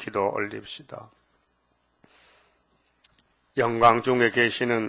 기도 올립시다. 영광 중에 계시는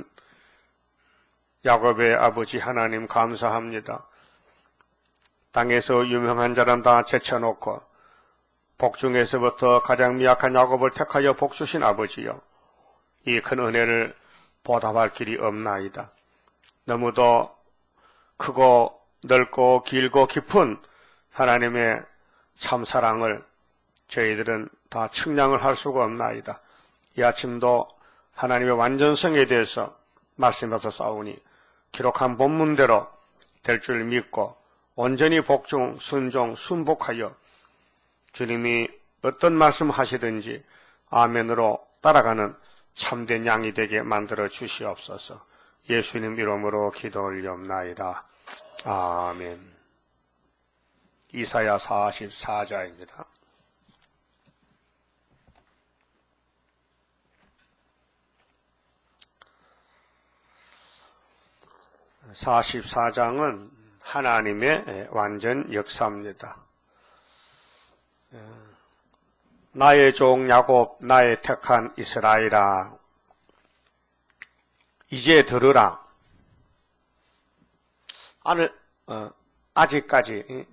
야곱의 아버지 하나님 감사합니다. 땅에서 유명한 자는 다 제쳐놓고 복중에서부터 가장 미약한 야곱을 택하여 복주신 아버지여, 이 큰 은혜를 보답할 길이 없나이다. 너무도 크고 넓고 길고 깊은 하나님의 참사랑을 저희들은 다 측량을 할 수가 없나이다. 이 아침도 하나님의 완전성에 대해서 말씀하셔서 싸우니 기록한 본문대로 될 줄 믿고 온전히 복종, 순종, 순복하여 주님이 어떤 말씀 하시든지 아멘으로 따라가는 참된 양이 되게 만들어 주시옵소서. 예수님 이름으로 기도 올리옵나이다. 아멘. 이사야 44자입니다. (44장은) 하나님의 완전 역사입니다. 나의 종 야곱, 나의 택한 이스라엘아, 이제 들으라. 아직까지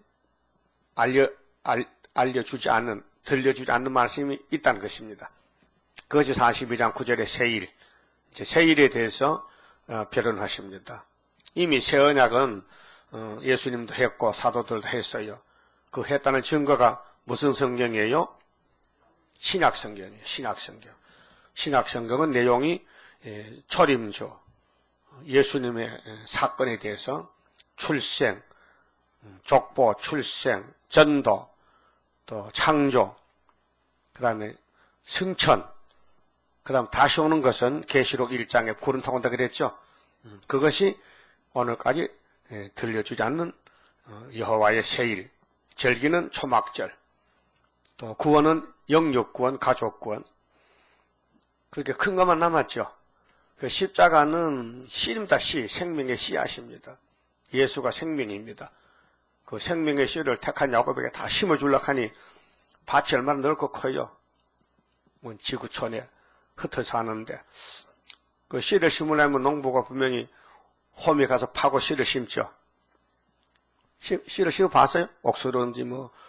알려주지 않는, 들려주지 않는 말씀이 있다는 것입니다. 그것이 42장 9절의 세일, 세일에 대해서 변론하십니다. 이미 새 언약은 예수님도 했고 사도들도 했어요. 그 했다는 증거가 무슨 성경이에요? 신약성경이에요. 신약성경은 내용이 초림조, 예수님의 사건에 대해서 출생, 족보, 출생, 전도, 또 창조, 그 다음에 승천, 그 다음 다시 오는 것은 계시록 1장에 구름 타고 온다 그랬죠. 그것이 오늘까지 들려주지 않는 여호와의 세일, 절기는 초막절, 또 구원은 영육구원, 가족구원, 그렇게 큰 것만 남았죠. 그 십자가는 씨입니다. 씨, 생명의 씨앗입니다. 예수가 생명입니다. 그 생명의 씨를 택한 야곱에게 다 심어주려고 하니 밭이 얼마나 넓고 커요. 지구촌에 흩어 사는데 그 씨를 심으려면 농부가 분명히 홈에 가서 파고 씨를 심죠. 씨를 심어봤어요? 옥수수인지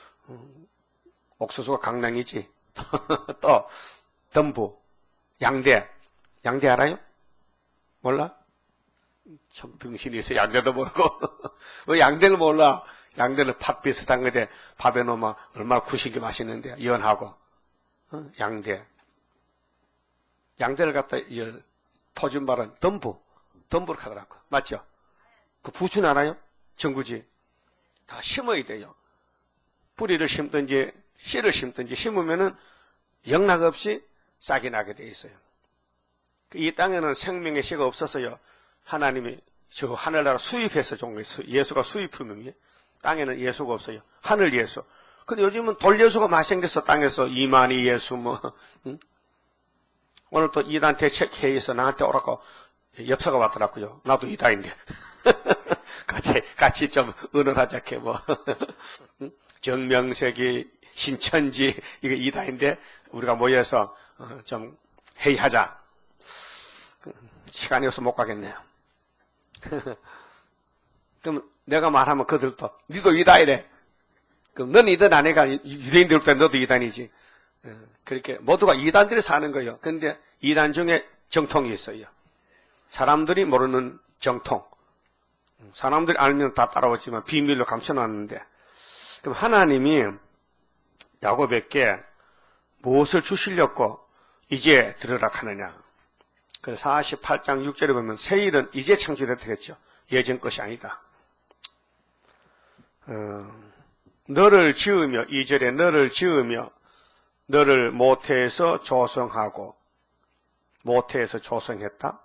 옥수수가 강낭이지. 또 덤부, 양대 알아요? 몰라? 참 등신이 있어. 양대도 모르고. 왜 양대를 몰라? 양대는 팥 비슷한 건데 밥에 넣으면 얼마나 구식이 맛있는데, 연하고. 양대를 갖다 터준 말은 덤부를 하더라고. 맞죠? 그 부추는 알아요? 전구지. 다 심어야 돼요. 뿌리를 심든지 씨를 심든지 심으면은 영락 없이 싹이 나게 돼 있어요. 이 땅에는 생명의 씨가 없어서요. 하나님이 저 하늘나라 수입해서 준 거예요. 예수가 수입품이에요. 땅에는 예수가 없어요. 하늘 예수. 근데 요즘은 돌 예수가 많이 생겼어. 땅에서 이만희 예수 응? 오늘 또 이단 대책회의에서 나한테 오라고 엽서가 왔더라고요. 나도 이단인데. 같이 좀 의논하자케 응? 정명석이 신천지 이거 이단인데 우리가 모여서 좀 회의하자. 시간이 없어 못 가겠네요. 그럼 내가 말하면 그들도 니도 이단이래. 그럼 너는 이단 아내가 유대인들 때 너도 이단이지. 그렇게 모두가 이단들이 사는 거예요. 그런데 이단 중에 정통이 있어요. 사람들이 모르는 정통. 사람들이 알면 다 따라오지만 비밀로 감춰놨는데, 그럼 하나님이 야곱에게 무엇을 주시려고 이제 들으라 하느냐. 그래서 48장 6절에 보면 세일은 이제 창조됐다 했죠. 예전 것이 아니다. 너를 지으며, 2절에 너를 지으며 너를 모태에서 조성하고, 모태에서 조성했다.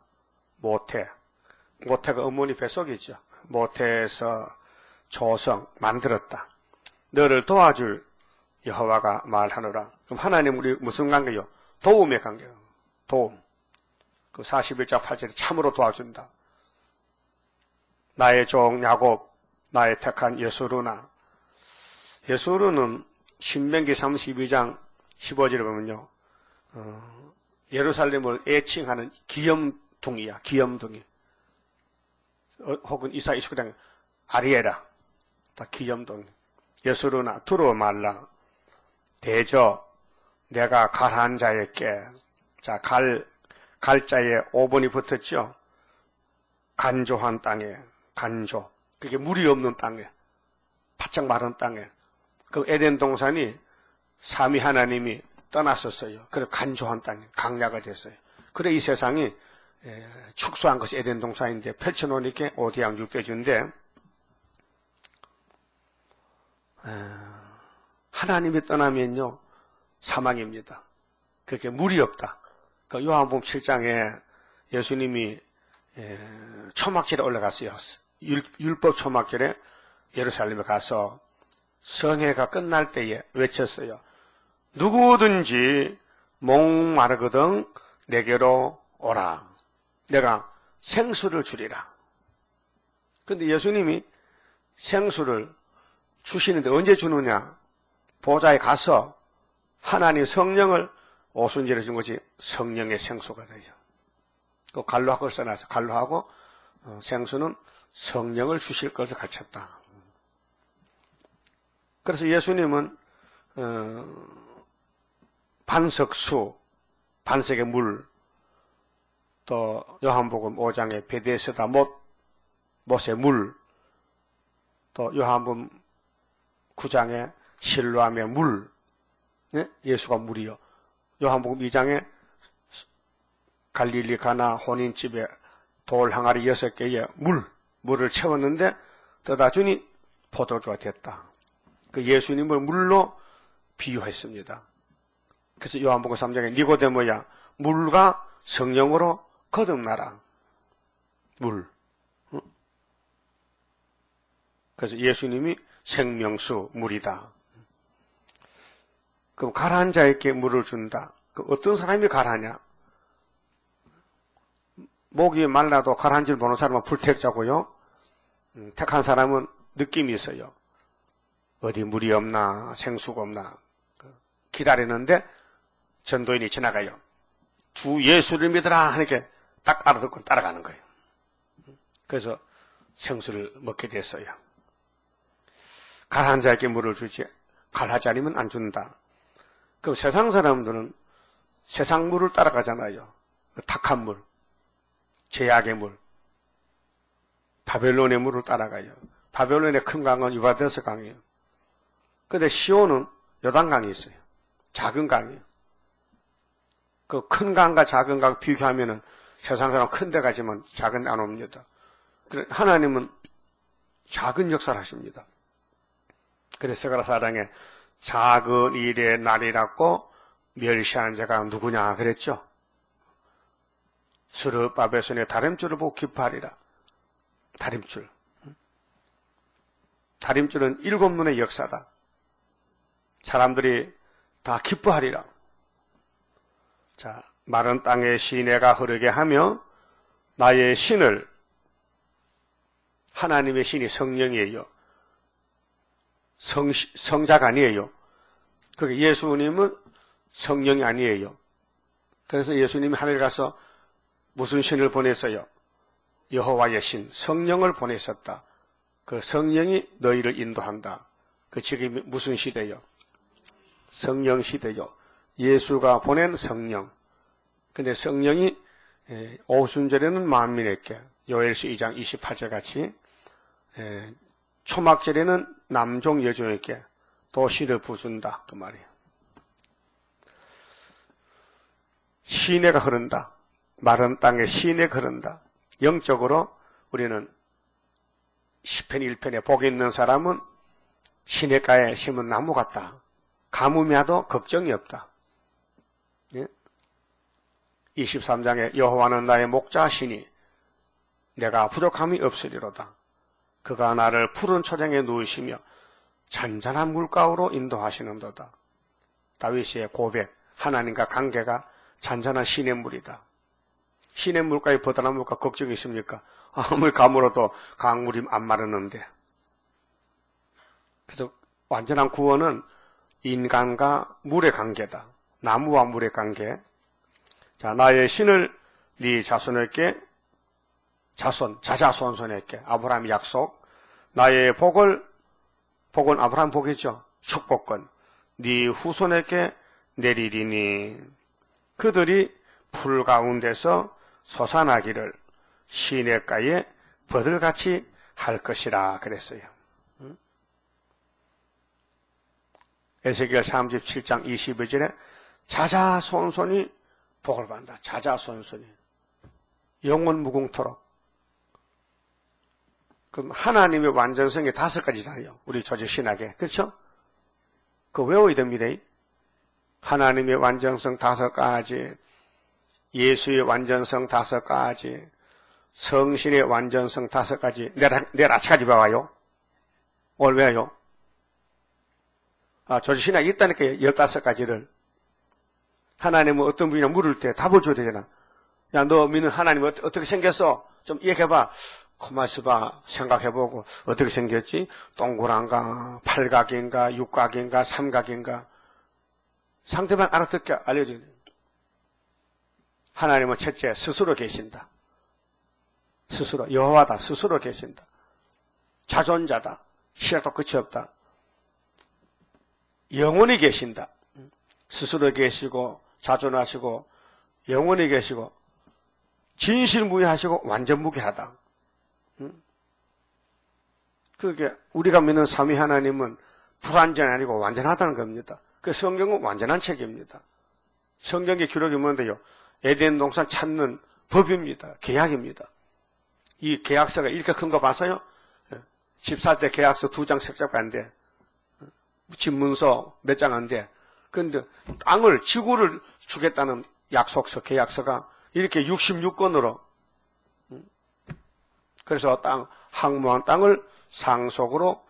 모태가 어머니 뱃속이죠. 모태에서 조성, 만들었다. 너를 도와줄 여호와가 말하노라. 그럼 하나님 우리 무슨 관계요? 도움의 관계요. 도움. 그 41장 8절에 참으로 도와준다. 나의 종 야곱, 나의 택한 예수루나. 예수루는 신명기 32장 15절에 보면요. 예루살렘을 애칭하는 기염둥이야. 기염둥이. 혹은 이사 29장 아리에라. 다 기염둥이. 예수르나 두루 말라. 대저 내가 갈한 자에게. 자, 갈자에 5번이 붙었죠. 간조한 땅에. 간조. 그게 물이 없는 땅에. 바짝 마른 땅에. 그 에덴 동산이 삼위 하나님이 떠났었어요. 그래서 간조한 땅에 강야가 됐어요. 그래 이 세상이 축소한 것이 에덴 동산인데 펼쳐놓으니까 오대양 육대주인데 하나님이 떠나면요 사망입니다. 그게 물이 없다. 그 요한복음 7장에 예수님이 초막절에 올라갔어요. 율법 초막절에 예루살렘에 가서 성회가 끝날 때에 외쳤어요. 누구든지 목마르거든 내게로 오라. 내가 생수를 주리라. 근데 예수님이 생수를 주시는데 언제 주느냐? 보좌에 가서 하나님 성령을 오순절에 준 것이 성령의 생수가 되죠. 그 갈로하고 써놔서 갈로하고 생수는 성령을 주실 것을 가르쳤다. 그래서 예수님은 반석수, 반석의 물, 또 요한복음 5장에 베데스다 못의 물, 또 요한복음 9장에 실로암의 물, 네? 예수가 물이요. 요한복음 2장에 갈릴리 가나 혼인집에 돌 항아리 6개에 물을 채웠는데 떠다 주니 포도주가 됐다. 그 예수님을 물로 비유했습니다. 그래서 요한복음 3장에 니고데모야 물과 성령으로 거듭나라. 물. 그래서 예수님이 생명수 물이다. 그럼 가라한 자에게 물을 준다. 그 어떤 사람이 가라하냐? 목이 말라도 가라한 줄 보는 사람은 불택자고요. 택한 사람은 느낌이 있어요. 어디 물이 없나 생수가 없나 기다리는데 전도인이 지나가요. 주 예수를 믿으라 하니까 딱 알아듣고 따라가는 거예요. 그래서 생수를 먹게 됐어요. 가라한 자에게 물을 주지 갈하지 않으면 안 준다. 그럼 세상 사람들은 세상 물을 따라가잖아요. 탁한 물, 제약의 물, 바벨론의 물을 따라가요. 바벨론의 큰 강은 유브라데스 강이에요. 근데 시온은 요단강이 있어요. 작은 강이에요. 그 큰 강과 작은 강 비교하면은 세상 사람 큰 데 가지만 작은 데 안 옵니다. 하나님은 작은 역사를 하십니다. 그래서 스가랴 4장에 작은 일의 날이라고 멸시하는 자가 누구냐 그랬죠. 스룹바벨 손에 다림줄을 보고 기뻐하리라. 다림줄. 다림줄은 7눈의 역사다. 사람들이 다 기뻐하리라. 자, 마른 땅에 시내가 흐르게 하며 나의 신을 하나님의 신이 성령이에요. 성자가 아니에요. 그리고 예수님은 성령이 아니에요. 그래서 예수님이 하늘 가서 무슨 신을 보냈어요? 여호와의 신, 성령을 보내셨다. 그 성령이 너희를 인도한다. 그 지금이 무슨 시대요? 성령 시대요. 예수가 보낸 성령. 근데 성령이 오순절에는 만민에게 요엘서 2장 28절 같이 초막절에는 남종 여종에게 도시를 부준다. 그 말이에요. 시내가 흐른다. 마른 땅에 시내가 흐른다. 영적으로 우리는 시편 1편에 복이 있는 사람은 시냇가에 심은 나무 같다. 가뭄이 와도 걱정이 없다. 23장에 여호와는 나의 목자시니 내가 부족함이 없으리로다. 그가 나를 푸른 초장에 누우시며 잔잔한 물가로 인도하시는도다. 다윗의 고백, 하나님과 관계가 잔잔한 시냇물이다. 시냇물가에 버드나무 물가 걱정이 있습니까? 아무리 가물어도 강물이 안 마르는데. 그래서 완전한 구원은 인간과 물의 관계다. 나무와 물의 관계. 자, 나의 신을 네 자손에게 자자손손에게 아브라함 약속. 나의 복은 아브라함 복이죠. 축복권. 네 후손에게 내리리니 그들이 풀 가운데서 솟아나기를 시냇가에 버들같이 할 것이라 그랬어요. 에스겔 37장 22절에 자자손손이 복을 받는다. 자자손손이 영원 무궁토록. 그럼 하나님의 완전성이 5가지잖아요. 우리 조지 신학에. 그렇죠? 그거 외워야 됩니다. 하나님의 완전성 5가지, 예수의 완전성 5가지, 성신의 완전성 5가지. 내일 아침까지 배워요. 오늘 왜요? 조지 신학이 있다니까요. 15가지를. 하나님은 어떤 분이나 물을 때 답을 줘야 되잖아. 야, 너 믿는 하나님은 어떻게 생겼어? 좀 얘기해봐. 가만있어봐. 생각해보고 어떻게 생겼지? 동그란가, 팔각인가, 육각인가, 삼각인가. 상대방 알아듣게 알려줘야 돼. 하나님은 첫째 스스로 계신다. 스스로 여호와다. 스스로 계신다. 자존자다. 시작도 끝이 없다. 영원히 계신다. 스스로 계시고 자존하시고 영원히 계시고 진실무이하시고 완전무계하다. 그게 우리가 믿는 삼위 하나님은 불완전이 아니고 완전하다는 겁니다. 그 성경은 완전한 책입니다. 성경의 기록이 뭔데요? 에덴 동산 찾는 법입니다. 계약입니다. 이 계약서가 이렇게 큰 거 봤어요? 집 살 때 계약서 2장 색 안 돼. 집 문서 몇 장 안 돼. 그런데 땅을, 지구를 주겠다는 약속서, 계약서가 이렇게 66권으로. 그래서 항무한 땅을 상속으로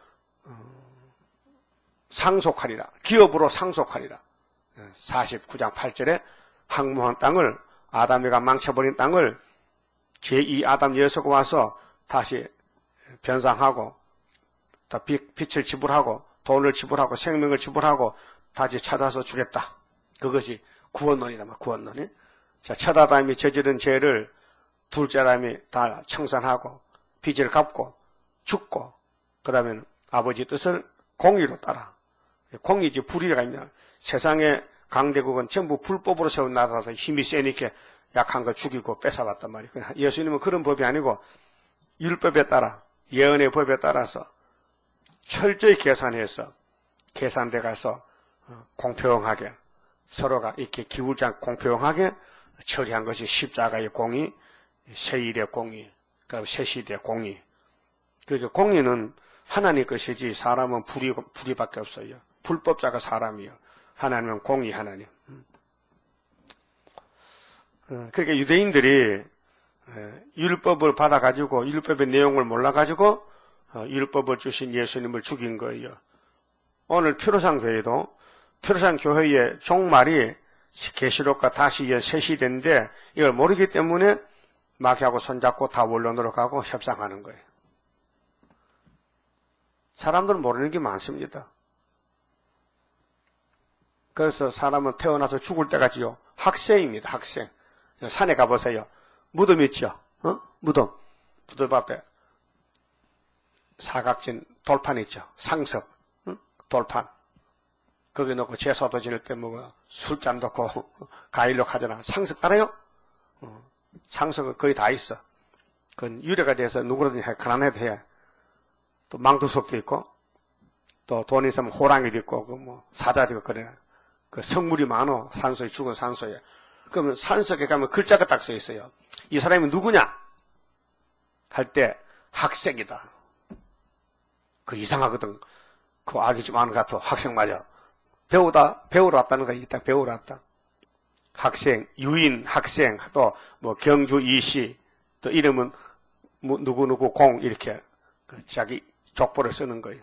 상속하리라. 기업으로 상속하리라. 49장 8절에 항무한 땅을, 아담이가 망쳐버린 땅을 제2 아담 예수가 와서 다시 변상하고 또 빛을 지불하고 돈을 지불하고 생명을 지불하고 다시 찾아서 주겠다. 그것이 구원론이라면 구원론이. 자, 첫 아담이 저지른 죄를 둘째 아담이 다 청산하고 빚을 갚고 죽고 그 다음에 아버지 뜻을 공의로 따라. 공의지 불의가 있냐. 세상의 강대국은 전부 불법으로 세운 나라라서 힘이 세니까 약한 거 죽이고 뺏어갔단 말이에요. 예수님은 그런 법이 아니고 율법에 따라 예언의 법에 따라서 철저히 계산해서 계산돼 가서 공평하게 서로가 이렇게 기울지 않고 공평하게 처리한 것이 십자가의 공의, 세일의 공의, 그다음 세시대의 공의. 그러니까 공의는 하나님 것이지 사람은 불의밖에 없어요. 불법자가 사람이요. 하나님은 공의 하나님. 그러니까 유대인들이 율법을 받아가지고 율법의 내용을 몰라가지고 율법을 주신 예수님을 죽인 거예요. 오늘 표로상 교회도 표로상 교회의 종말이 계시록과 다시의 새 시대인데 이걸 모르기 때문에 마귀하고 손잡고 다 원론으로 가고 협상하는 거예요. 사람들은 모르는 게 많습니다. 그래서 사람은 태어나서 죽을 때까지요. 학생입니다. 학생. 산에 가보세요. 무덤 있죠? 무덤. 무덤 앞에 사각진 돌판 있죠. 상석. 돌판. 거기 놓고 제사도 지낼 때 뭐 술잔 놓고 가일로 하잖아. 상석 알아요? 상석은 거의 다 있어. 그건 유래가 돼서 누구라든지 가난해도 해. 또 망두석도 있고, 또 돈 있으면 호랑이도 있고, 그 뭐 사자도 있고 그래. 그 성물이 많어. 산소에, 죽은 산소에. 그러면 산석에 가면 글자가 딱 써 있어요. 이 사람이 누구냐? 할 때 학생이다. 그 이상하거든. 그 알기 좀 아는 것 같아. 학생 맞아. 배우러 왔다는 거 딱 배우러 왔다. 학생, 유인 학생, 또 뭐 경주 이시, 또 이름은 뭐 누구누구 공 이렇게 그 자기 족보를 쓰는 거예요.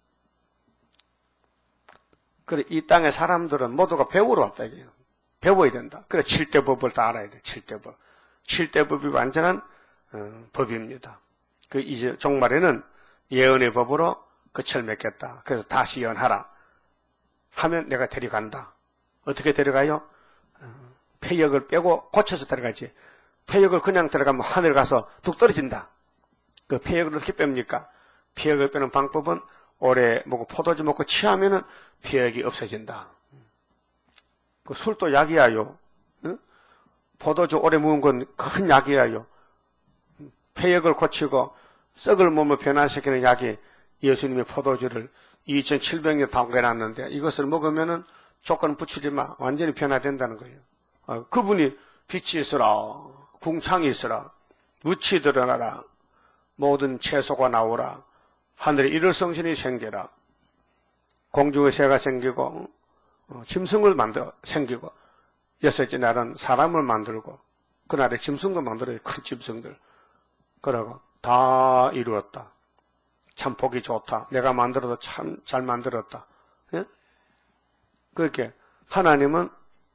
그래 이 땅의 사람들은 모두가 배우러 왔다 이게요. 배워야 된다. 그래 7대 법을 다 알아야 돼. 7대 법. 7대 법이 완전한 법입니다. 그 이제 종말에는 예언의 법으로 끝을 맺겠다. 그래서 다시 예언하라. 하면 내가 데려간다. 어떻게 데려가요? 폐역을 빼고 고쳐서 데려가지. 폐역을 그냥 데려가면 하늘 가서 뚝 떨어진다. 그 폐역을 어떻게 뺍니까? 폐역을 빼는 방법은 오래 먹고 포도주 먹고 취하면은 폐역이 없어진다. 그 술도 약이야요. 응? 포도주 오래 먹은 건 큰 약이야요. 폐역을 고치고 썩을 몸을 변화시키는 약이 예수님의 포도주를 2700년 담궈놨는데 이것을 먹으면은 조건 붙이지 마. 완전히 변화된다는 거예요. 그분이 빛이 있으라. 궁창이 있으라. 무치 드러나라. 모든 채소가 나오라. 하늘에 일월성신이 생겨라. 공중의 새가 생기고 짐승을 생기고 여섯째 날은 사람을 만들고 그날에 짐승도 만들어요. 큰 짐승들. 그러고 다 이루었다. 참 보기 좋다. 내가 만들어도 참 잘 만들었다. 예? 그렇게 하나님은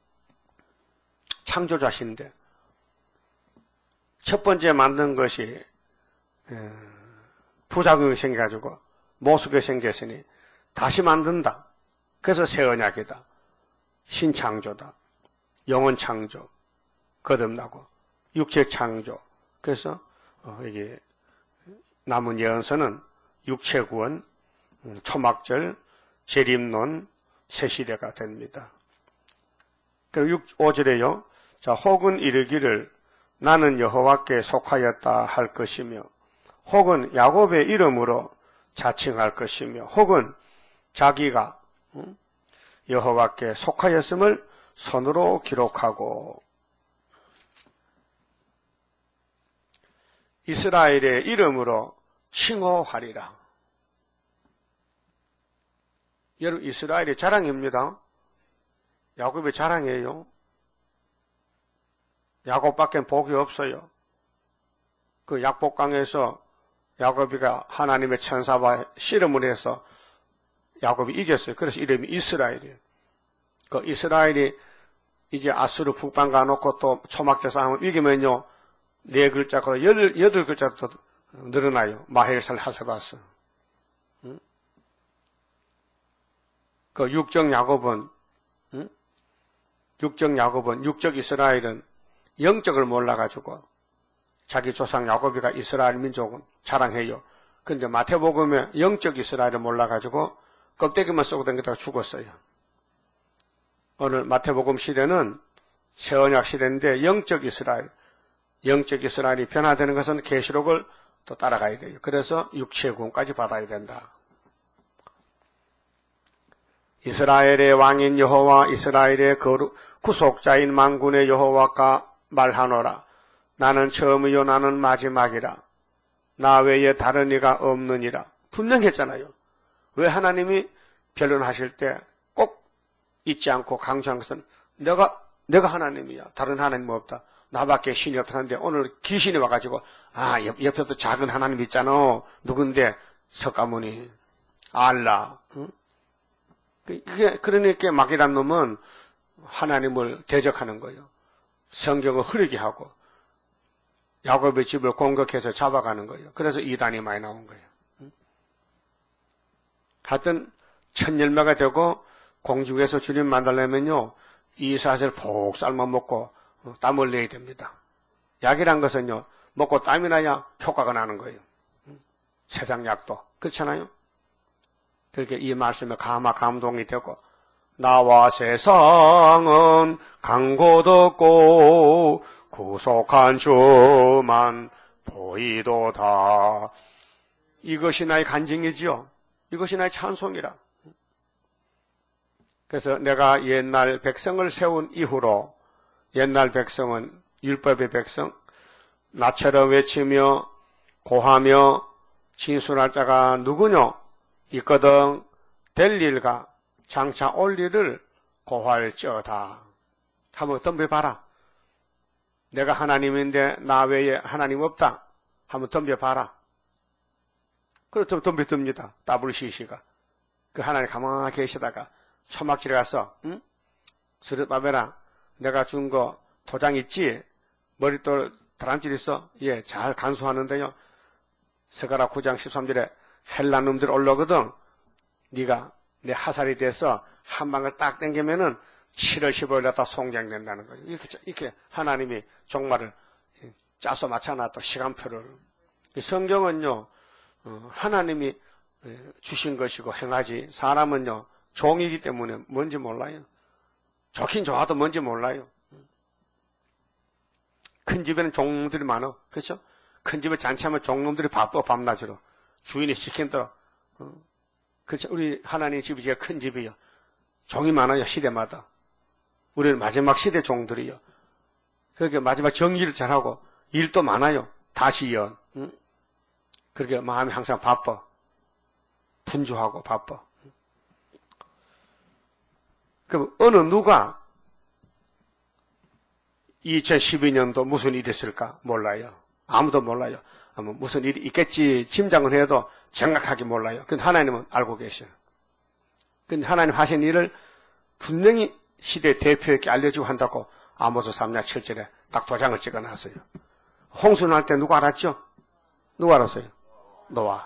창조자신데 첫 번째 만든 것이 부작용이 생겨가지고 모습이 생겼으니 다시 만든다. 그래서 새 언약이다. 신창조다. 영원 창조. 거듭나고 육체 창조. 그래서 이게 남은 예언서는 육체 구원, 초막절, 재림론, 새시대가 됩니다. 그리고 5절에요. 자, 혹은 이르기를 나는 여호와께 속하였다 할 것이며 혹은 야곱의 이름으로 자칭할 것이며 혹은 자기가 여호와께 속하였음을 손으로 기록하고 이스라엘의 이름으로 칭호하리라. 여러분 이스라엘의 자랑입니다. 야곱의 자랑이에요. 야곱밖에 복이 없어요. 그 약복강에서 야곱이가 하나님의 천사와 씨름을 해서 야곱이 이겼어요. 그래서 이름이 이스라엘이에요. 그 이스라엘이 이제 아수르 북방 가놓고 또 초막절 싸움을 이기면요. 4글자가 8글자도 늘어나요. 마헬살 하세바스. 그 육적 야곱은 육적 이스라엘은 영적을 몰라가지고 자기 조상 야곱이가 이스라엘 민족은 자랑해요. 근데 마태복음에 영적 이스라엘을 몰라가지고 껍데기만 쏘고 다니다가 죽었어요. 오늘 마태복음 시대는 새언약 시대인데 영적 이스라엘이 변화되는 것은 계시록을 또 따라가야 돼요. 그래서 육체의 구원까지 받아야 된다. 이스라엘의 왕인 여호와 이스라엘의 구속자인 만군의 여호와가 말하노라. 나는 처음이요 나는 마지막이라. 나 외에 다른 이가 없느니라. 분명히 했잖아요. 왜 하나님이 변론하실 때 꼭 잊지 않고 강조한 것은 내가 하나님이야. 다른 하나님 없다. 나밖에 신이 없다는데 오늘 귀신이 와가지고 옆에도 작은 하나님 있잖아. 누군데? 석가모니, 알라. 응? 그러니까 막이란 놈은 하나님을 대적하는 거예요. 성경을 흐리게 하고 야곱의 집을 공격해서 잡아가는 거예요. 그래서 이단이 많이 나온 거예요. 하여튼 천 열매가 되고 공중에서 주님 만나려면요. 이 사실 복 삶아 먹고 땀을 내야 됩니다. 약이란 것은요. 먹고 땀이 나야 효과가 나는 거예요. 세상 약도. 그렇잖아요. 그렇게 이 말씀에 감동이 되고 나와 세상은 강고 덥고 구속한 주만 보이도다. 이것이 나의 간증이지요. 이것이 나의 찬송이라. 그래서 내가 옛날 백성을 세운 이후로 옛날 백성은 율법의 백성 나처럼 외치며 고하며 진술할 자가 누구뇨? 있거든 될 일과 장차 올 일을 고할지어다. 한번 덤벼봐라. 내가 하나님인데 나 외에 하나님 없다. 한번 덤벼봐라. 그렇다면 덤벼듭니다. WCC가. 그 하나님 가만히 계시다가 초막질에 가서 스르바벨아 내가 준 거 도장 있지? 머릿돌 다람쥐 있어? 예, 잘 간수하는데요. 스가랴 9장 13절에 헬라 놈들 올라오거든. 네가 내 하살이 돼서 한 방을 딱 당기면은 7월 15일 날 다 송장된다는 거예요. 이렇게 하나님이 종말을 짜서 맞춰놨다 시간표를. 성경은요, 하나님이 주신 것이고 행하지, 사람은요, 종이기 때문에 뭔지 몰라요. 좋긴 좋아도 뭔지 몰라요. 큰 집에는 종놈들이 많아. 그렇죠? 큰 집에 잔치하면 종놈들이 바빠, 밤낮으로. 주인이 시킨 대로. 그렇죠? 우리 하나님 집이 제일 큰 집이요. 종이 많아요, 시대마다. 우리는 마지막 시대 종들이요. 그렇게 마지막 정리를 잘하고, 일도 많아요. 다시연. 그렇게 마음이 항상 바빠. 분주하고 바빠. 그럼 어느 누가 2012년도 무슨 일이 있을까? 몰라요. 아무도 몰라요. 무슨 일이 있겠지 짐작은 해도 정확하게 몰라요. 근데 하나님은 알고 계셔요. 근데 하나님 하신 일을 분명히 시대 대표에게 알려주고 한다고 아모스 3장 7절에 딱 도장을 찍어놨어요. 홍수 날 때 누가 알았죠? 누가 알았어요? 노아.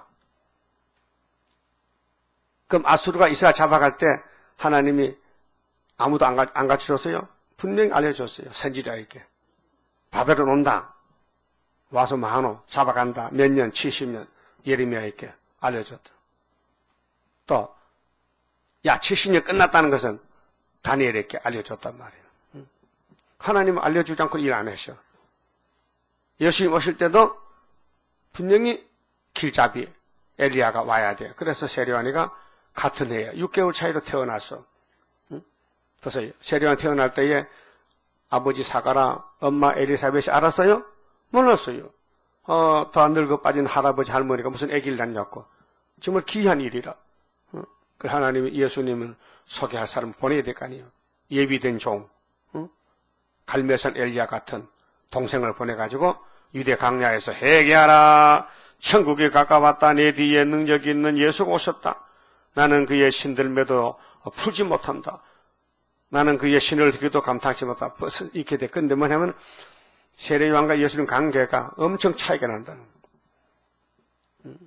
그럼 아수르가 이스라엘 잡아갈 때 하나님이 아무도 안 가르쳐줬어요? 분명히 알려줬어요. 선지자에게. 바벨론 온다. 와서 많어. 잡아간다. 몇 년, 70년. 예레미야에게 알려줬다. 또, 야, 70년 끝났다는 것은 다니엘에게 알려줬단 말이에요. 하나님은 알려주지 않고 일 안 하셔. 예수님 오실 때도 분명히 길잡이 엘리야가 와야 돼요. 그래서 세례요한이가 같은 해에 6개월 차이로 태어났어. 그래서 세례요한 태어날 때에 아버지 사가라 엄마 엘리사벳이 알았어요? 몰랐어요. 더 늙어 빠진 할아버지 할머니가 무슨 아기를 낳냐고. 정말 귀한 일이라. 그 하나님이 예수님을 소개할 사람 보내야 될 거 아니에요. 예비된 종, 갈매선 엘리야 같은 동생을 보내가지고 유대 강야에서 회개하라. 천국이 가까웠다. 내 뒤에 능력이 있는 예수가 오셨다. 나는 그의 신들매도 풀지 못한다. 나는 그의 신을 듣기도 감탄치 못한다. 이렇게 돼. 근데 뭐냐면 세례요한과 예수님 관계가 엄청 차이가 난다는 거예요.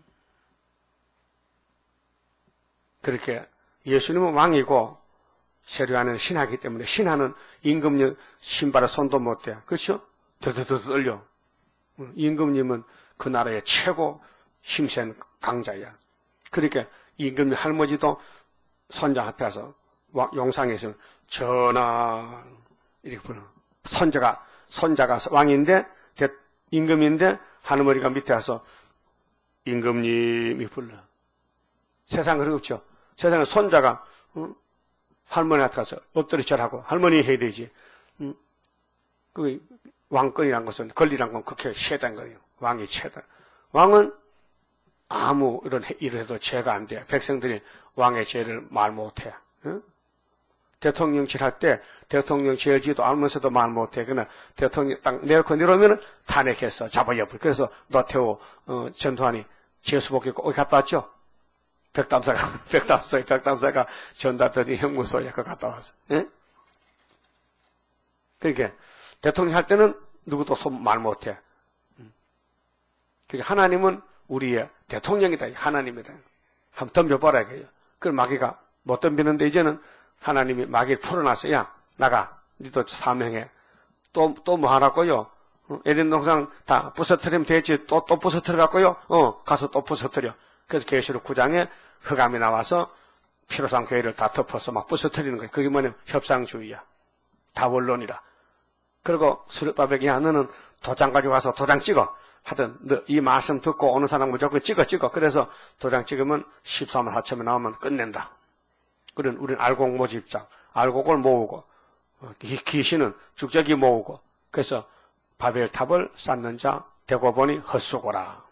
그렇게 예수님은 왕이고 세례요한은 신하기 때문에 신하는 임금님 신발에 손도 못 대. 그렇죠? 더더더 떨려. 임금님은 그 나라의 최고 힘센 강자야. 그러니까 임금님 할머니도 손자 앞에서 용상에서 전하 이렇게 부르는. 손자가 왕인데 임금인데 할머니가 밑에 와서 임금님이 불러. 세상 그런 거 없죠. 세상에 손자가 할머니한테 가서 엎드려 절하고 할머니 해야 되지. 그 왕권이란 것은 권리란 건 그렇게 최단 거예요. 왕이 최단. 왕은 아무 이런 일을 해도 죄가 안 돼. 백성들이 왕의 죄를 말 못해. 대통령실 할 때 대통령 죄지도 알면서도 말 못해. 그러나 대통령 딱 내놓고 내려오면 탄핵해서 잡아야불. 그래서 노태우 전두환이 재수복 입고 어디 갔다 왔죠? 백담사가 전다더니 형무소에 그 갔다 왔어. 그러니까 대통령 할 때는 누구도 말 못해. 그러니까 하나님은 우리의 대통령이다. 하나님이다. 한번 덤벼봐라 이거예요. 그럼 마귀가 못 덤비는데 이제는 하나님이 마귀를 풀어놨어. 야 나가. 니도 사명해. 또 뭐 하라고요? 에덴 동상 다 부서뜨리면 되지. 또 부서뜨려 갖고요. 가서 또 부서뜨려. 그래서 계시록 9장에 흑암이 나와서 피로상 교회를 다 덮어서 막 부서뜨리는 거예요. 그게 뭐냐면 협상주의야. 다원론이라. 그리고 스룹바벨이 야 너는 도장 가지고 와서 도장 찍어. 하든 너 이 말씀 듣고 오는 사람 무조건 찍어. 그래서 도장 찍으면 14만 4천명 나오면 끝낸다. 그런 우리는 알곡 모집장, 알곡을 모으고 귀신은 죽적이 모으고 그래서 바벨탑을 쌓는 자 되고 보니 헛수고라.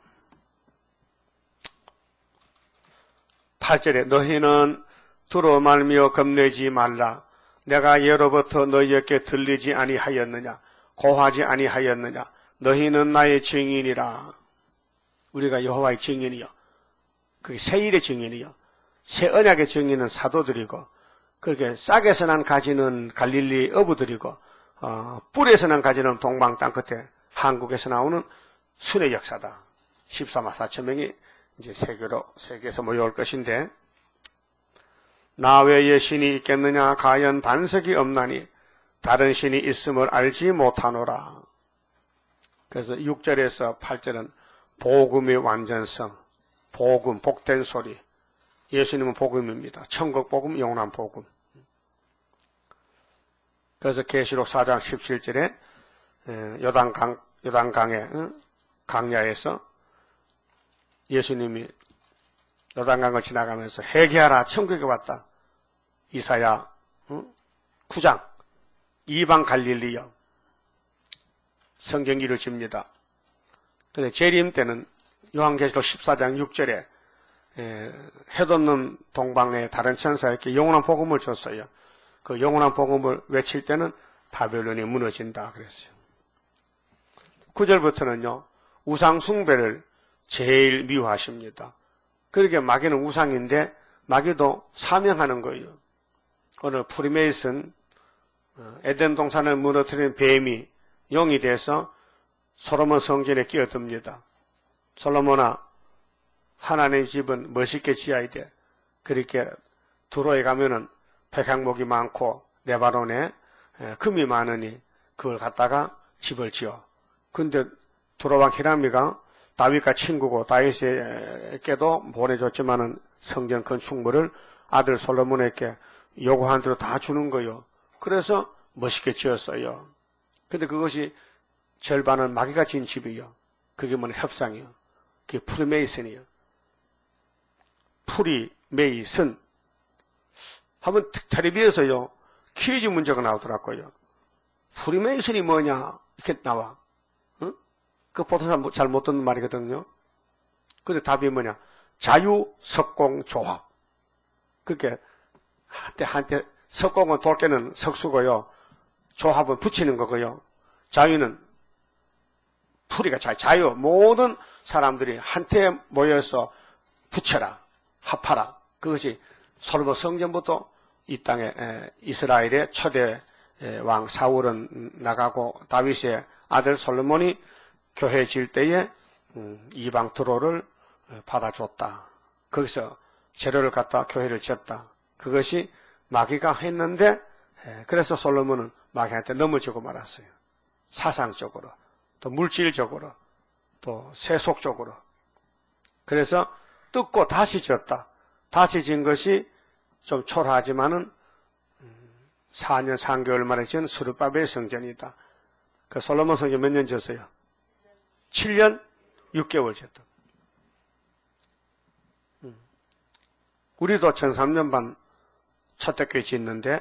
8절에 너희는 두로 말미어 겁내지 말라. 내가 예로부터 너희에게 들리지 아니하였느냐 고하지 아니하였느냐 너희는 나의 증인이라. 우리가 여호와의 증인이요. 그게 새일의 증인이요. 새 언약의 증인은 사도들이고 그렇게 싹에서 난 가지는 갈릴리 어부들이고 뿔에서 난 가지는 동방 땅끝에 한국에서 나오는 순의 역사다. 14만 4천 명이 이제 세계에서 모여올 것인데 나 외에 신이 있겠느냐 가연 반석이 없나니 다른 신이 있음을 알지 못하노라. 그래서 6절에서 8절은 복음의 완전성, 복음, 복된 소리. 예수님은 복음입니다. 천국 복음, 영원한 복음. 그래서 계시록 4장 17절에 요단강의 강야에서 예수님이 요단강을 지나가면서 회개하라, 천국에 왔다. 이사야 9장 이방 갈릴리여 성경이 이루어집니다. 그런데 재림 때는 요한계시록 14장 6절에 해도 없는 동방의 다른 천사에게 영원한 복음을 줬어요. 그 영원한 복음을 외칠 때는 바벨론이 무너진다 그랬어요. 9절부터는요. 우상 숭배를 제일 미워하십니다. 그러게 마귀는 우상인데 마귀도 사명하는 거예요. 오늘 프리메이슨 에덴 동산을 무너뜨린 뱀이 영이 돼서 솔로몬 성전에 끼어듭니다. 솔로몬아, 하나님의 집은 멋있게 지어야 돼. 그렇게 두로에 가면은 백향목이 많고 레바논에 금이 많으니 그걸 갖다가 집을 지어. 근데 두로왕 히람이가 다윗과 친구고 다윗에게도 보내줬지만은 성전 건축물을 아들 솔로몬에게 요구한 대로 다 주는 거요. 그래서 멋있게 지었어요. 근데 그것이 절반은 마귀가 지은 집이요. 그게 뭐냐, 협상이요. 그게 프리메이슨이요. 프리메이슨. 한번 텔레비에서요, 퀴즈 문제가 나오더라고요. 프리메이슨이 뭐냐, 이렇게 나와. 응? 그 보통 잘 못 듣는 말이거든요. 근데 답이 뭐냐, 자유석공조합. 그게 한때 석공은 돌깨는 석수고요. 조합은 붙이는 거고요. 자유는 풀이가 자유. 모든 사람들이 한테 모여서 붙여라. 합하라. 그것이 솔로몬 성전부터 이 땅에 이스라엘의 초대 왕 사울은 나가고 다윗의 아들 솔로몬이 교회 질 때에 이방 드로를 받아줬다. 거기서 재료를 갖다 교회를 지었다. 그것이 마귀가 했는데 그래서 솔로몬은 마귀한테 넘어지고 말았어요. 사상적으로, 또 물질적으로, 또 세속적으로. 그래서 뜯고 다시 지었다. 다시 지은 것이 좀 초라하지만은 4년 3개월 만에 지은 스룹바벨 성전이다. 그 솔로몬 성전 몇 년 지었어요? 7년 6개월 지었다. 우리도 1003년 반 첫대교회 짓는데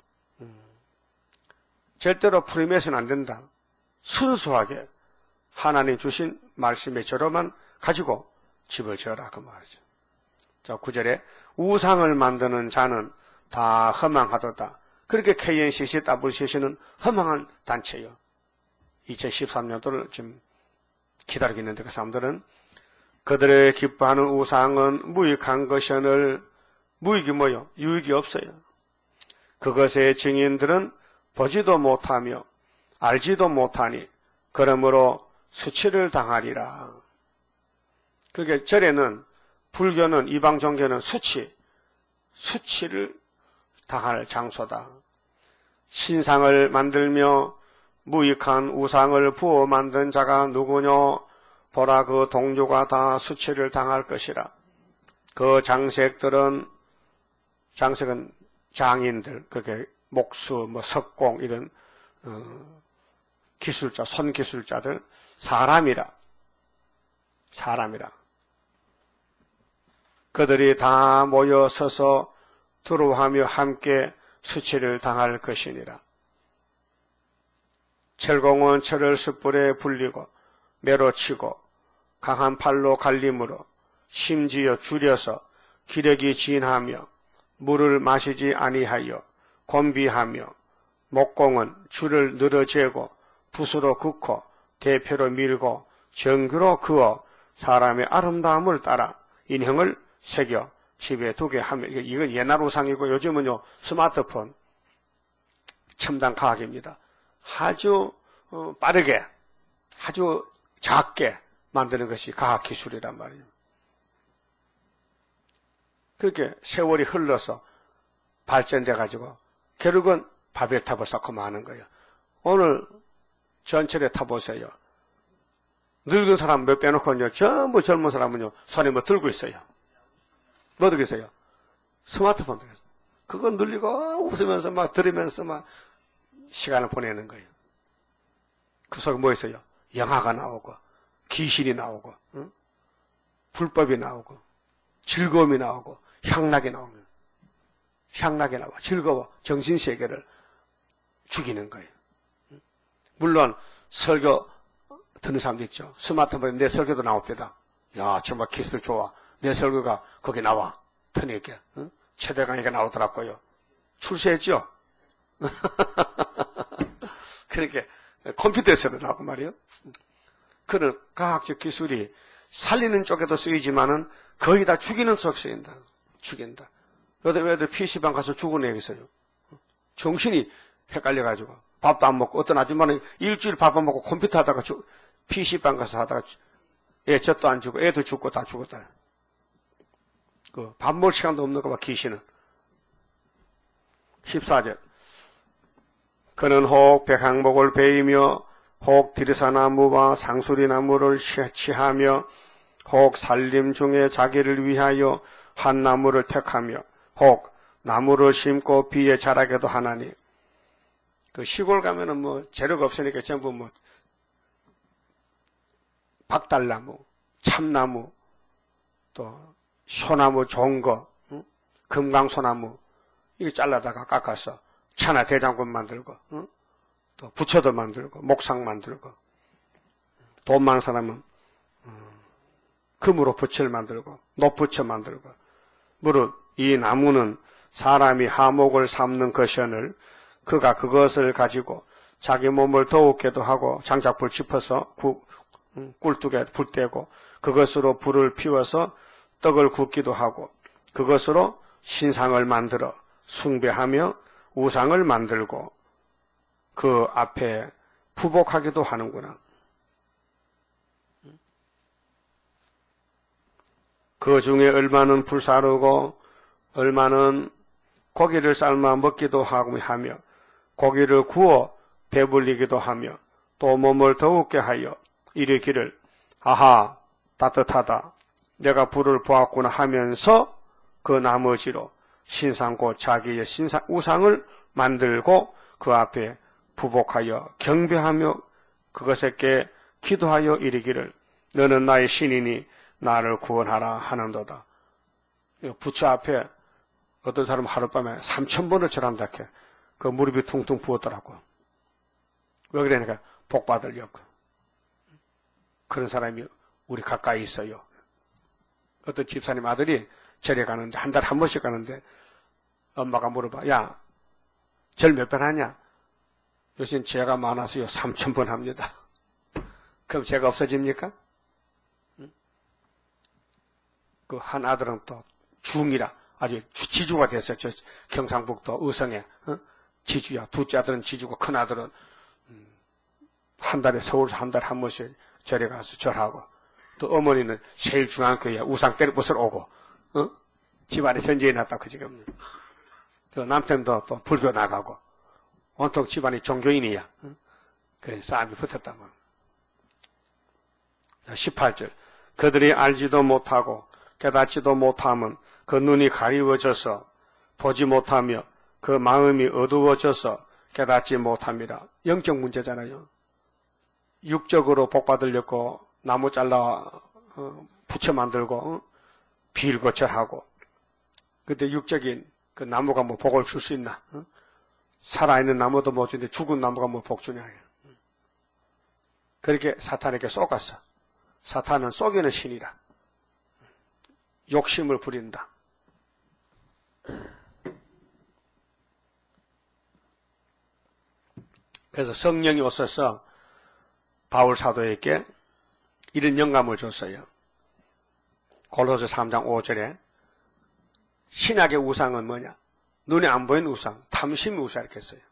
절대로 프리메이슨 안 된다. 순수하게 하나님 주신 말씀의 저로만 가지고 집을 지어라 그 말이죠. 자, 9절에 우상을 만드는 자는 다 허망하도다. 그렇게 KNCC, WCC는 허망한 단체요. 2013년도를 지금 기다리고 있는데 그 사람들은 그들의 기뻐하는 우상은 무익한 것이오늘 무익이 뭐요? 유익이 없어요. 그것의 증인들은 보지도 못하며 알지도 못하니 그러므로 수치를 당하리라. 그게 절에는 불교는 이방 종교는 수치를 당할 장소다. 신상을 만들며 무익한 우상을 부어 만든 자가 누구뇨? 보라 그 동료가 다 수치를 당할 것이라. 그 장색은 장인들, 그게 목수, 석공 이런 기술자, 손기술자들 사람이라. 그들이 다 모여 서서 두루하며 함께 수치를 당할 것이니라. 철공은 철을 숯불에 불리고 매로 치고 강한 팔로 갈림으로 심지어 줄여서 기력이 진하며 물을 마시지 아니하여 곤비하며 목공은 줄을 늘어재고 붓으로 긋고 대표로 밀고 정규로 그어 사람의 아름다움을 따라 인형을 새겨 집에 두게 하며, 이건 옛날 우상이고 요즘은요 스마트폰 첨단 과학입니다. 아주 빠르게 아주 작게 만드는 것이 과학기술이란 말이에요. 그렇게 세월이 흘러서 발전돼가지고 결국은 바벨탑을 쌓고 마는 거예요. 오늘 전철에 타보세요. 늙은 사람 몇 빼놓고요. 전부 젊은 사람은요. 손에 뭐 들고 있어요. 뭐 들고 있어요? 스마트폰 들고 있어요. 그거 눌리고 웃으면서 막 들으면서 막 시간을 보내는 거예요. 그 속에 뭐 있어요? 영화가 나오고 귀신이 나오고 응? 불법이 나오고 즐거움이 나오고 향락이 나오고 향락이 나오고 즐거워 정신세계를 죽이는 거예요. 물론 설교 듣는 사람도 있죠. 스마트폰에 내 설교도 나옵니다. 야 정말 기술 좋아. 내 설교가 거기 나와. 터니게 응? 최대강의가 나오더라고요. 출세했죠. 그렇게 컴퓨터에서도 나오고 말이에요. 그런 과학적 기술이 살리는 쪽에도 쓰이지만은 거의 다 죽이는 쪽에 쓰인다. 죽인다. 여덟 애들 PC방 가서 죽은 애 있어요. 정신이 헷갈려가지고 밥도 안 먹고 어떤 아줌마는 일주일 밥 안 먹고 컴퓨터 하다가 PC방 가서 하다가 애 젖도 안 주고 애도 죽고 다 죽었다. 그 밥 먹을 시간도 없는 거 봐 귀신은. 14절 그는 혹 백항목을 베이며 혹 디르사나무와 상수리나무를 취하며 혹 산림 중에 자기를 위하여 한 나무를 택하며 혹 나무를 심고 비에 자라게도 하나니 그 시골 가면은 뭐 재료가 없으니까 전부 뭐 박달나무, 참나무, 또 소나무 좋은 거, 응? 금강소나무 이거 잘라다가 깎아서 차나 대장군 만들고, 응? 또 부처도 만들고 목상 만들고 돈 많은 사람은 금으로 부처를 만들고 노부처 만들고 무릇 이 나무는 사람이 하목을 삼는 것이오늘 그가 그것을 가지고 자기 몸을 더욱게도 하고 장작불 짚어서 꿀뚝에 불 떼고 그것으로 불을 피워서 떡을 굽기도 하고 그것으로 신상을 만들어 숭배하며 우상을 만들고 그 앞에 부복하기도 하는구나. 그 중에 얼마는 불사르고 얼마는 고기를 삶아 먹기도 하며 고기를 구워 배불리기도 하며 또 몸을 더욱게 하여 이르기를 아하 따뜻하다 내가 불을 보았구나 하면서 그 나머지로 신상 곧 자기의 우상을 만들고 그 앞에 부복하여 경배하며 그것에게 기도하여 이르기를 너는 나의 신이니 나를 구원하라 하는도다. 부처 앞에 어떤 사람 하룻밤에 3,000번을 절한다 해. 그 무릎이 퉁퉁 부었더라고. 왜 그러니까 복 받으려고. 그런 사람이 우리 가까이 있어요. 어떤 집사님 아들이 절에 가는데 한 달에 한 번씩 가는데 엄마가 물어봐. 야, 절 몇 번 하냐? 요즘 죄가 많아서요 3,000번 합니다. 그럼 죄가 없어집니까? 그 한 아들은 또 중이라 아주 지주가 됐어요. 저 경상북도 의성에 지주야. 둘째 아들은 지주고 큰 아들은 한 달에 서울에서 한 달에 한 번씩 절에 가서 절하고 또 어머니는 제일 중요한 교회에 우상 때려 부수러 오고 집안에 전쟁이 났다고 지금 또 남편도 또 불교 나가고 온통 집안이 종교인이야. 그 싸움이 붙었단 말이야. 18절 그들이 알지도 못하고 깨닫지도 못함은 그 눈이 가리워져서 보지 못하며 그 마음이 어두워져서 깨닫지 못함이라. 영적 문제잖아요. 육적으로 복 받으려고 나무 잘라 부처 만들고 빌고 절하고 그때 육적인 그 나무가 뭐 복을 줄 수 있나? 살아있는 나무도 못 주는데 죽은 나무가 뭐 복 주냐? 그렇게 사탄에게 쏘갔어. 사탄은 속이는 신이라. 욕심을 부린다. 그래서 성령이 오셔서 바울 사도에게 이런 영감을 줬어요. 골로새 3장 5절에 신약의 우상은 뭐냐? 눈에 안 보이는 우상, 탐심의 우상 이렇게 했어요.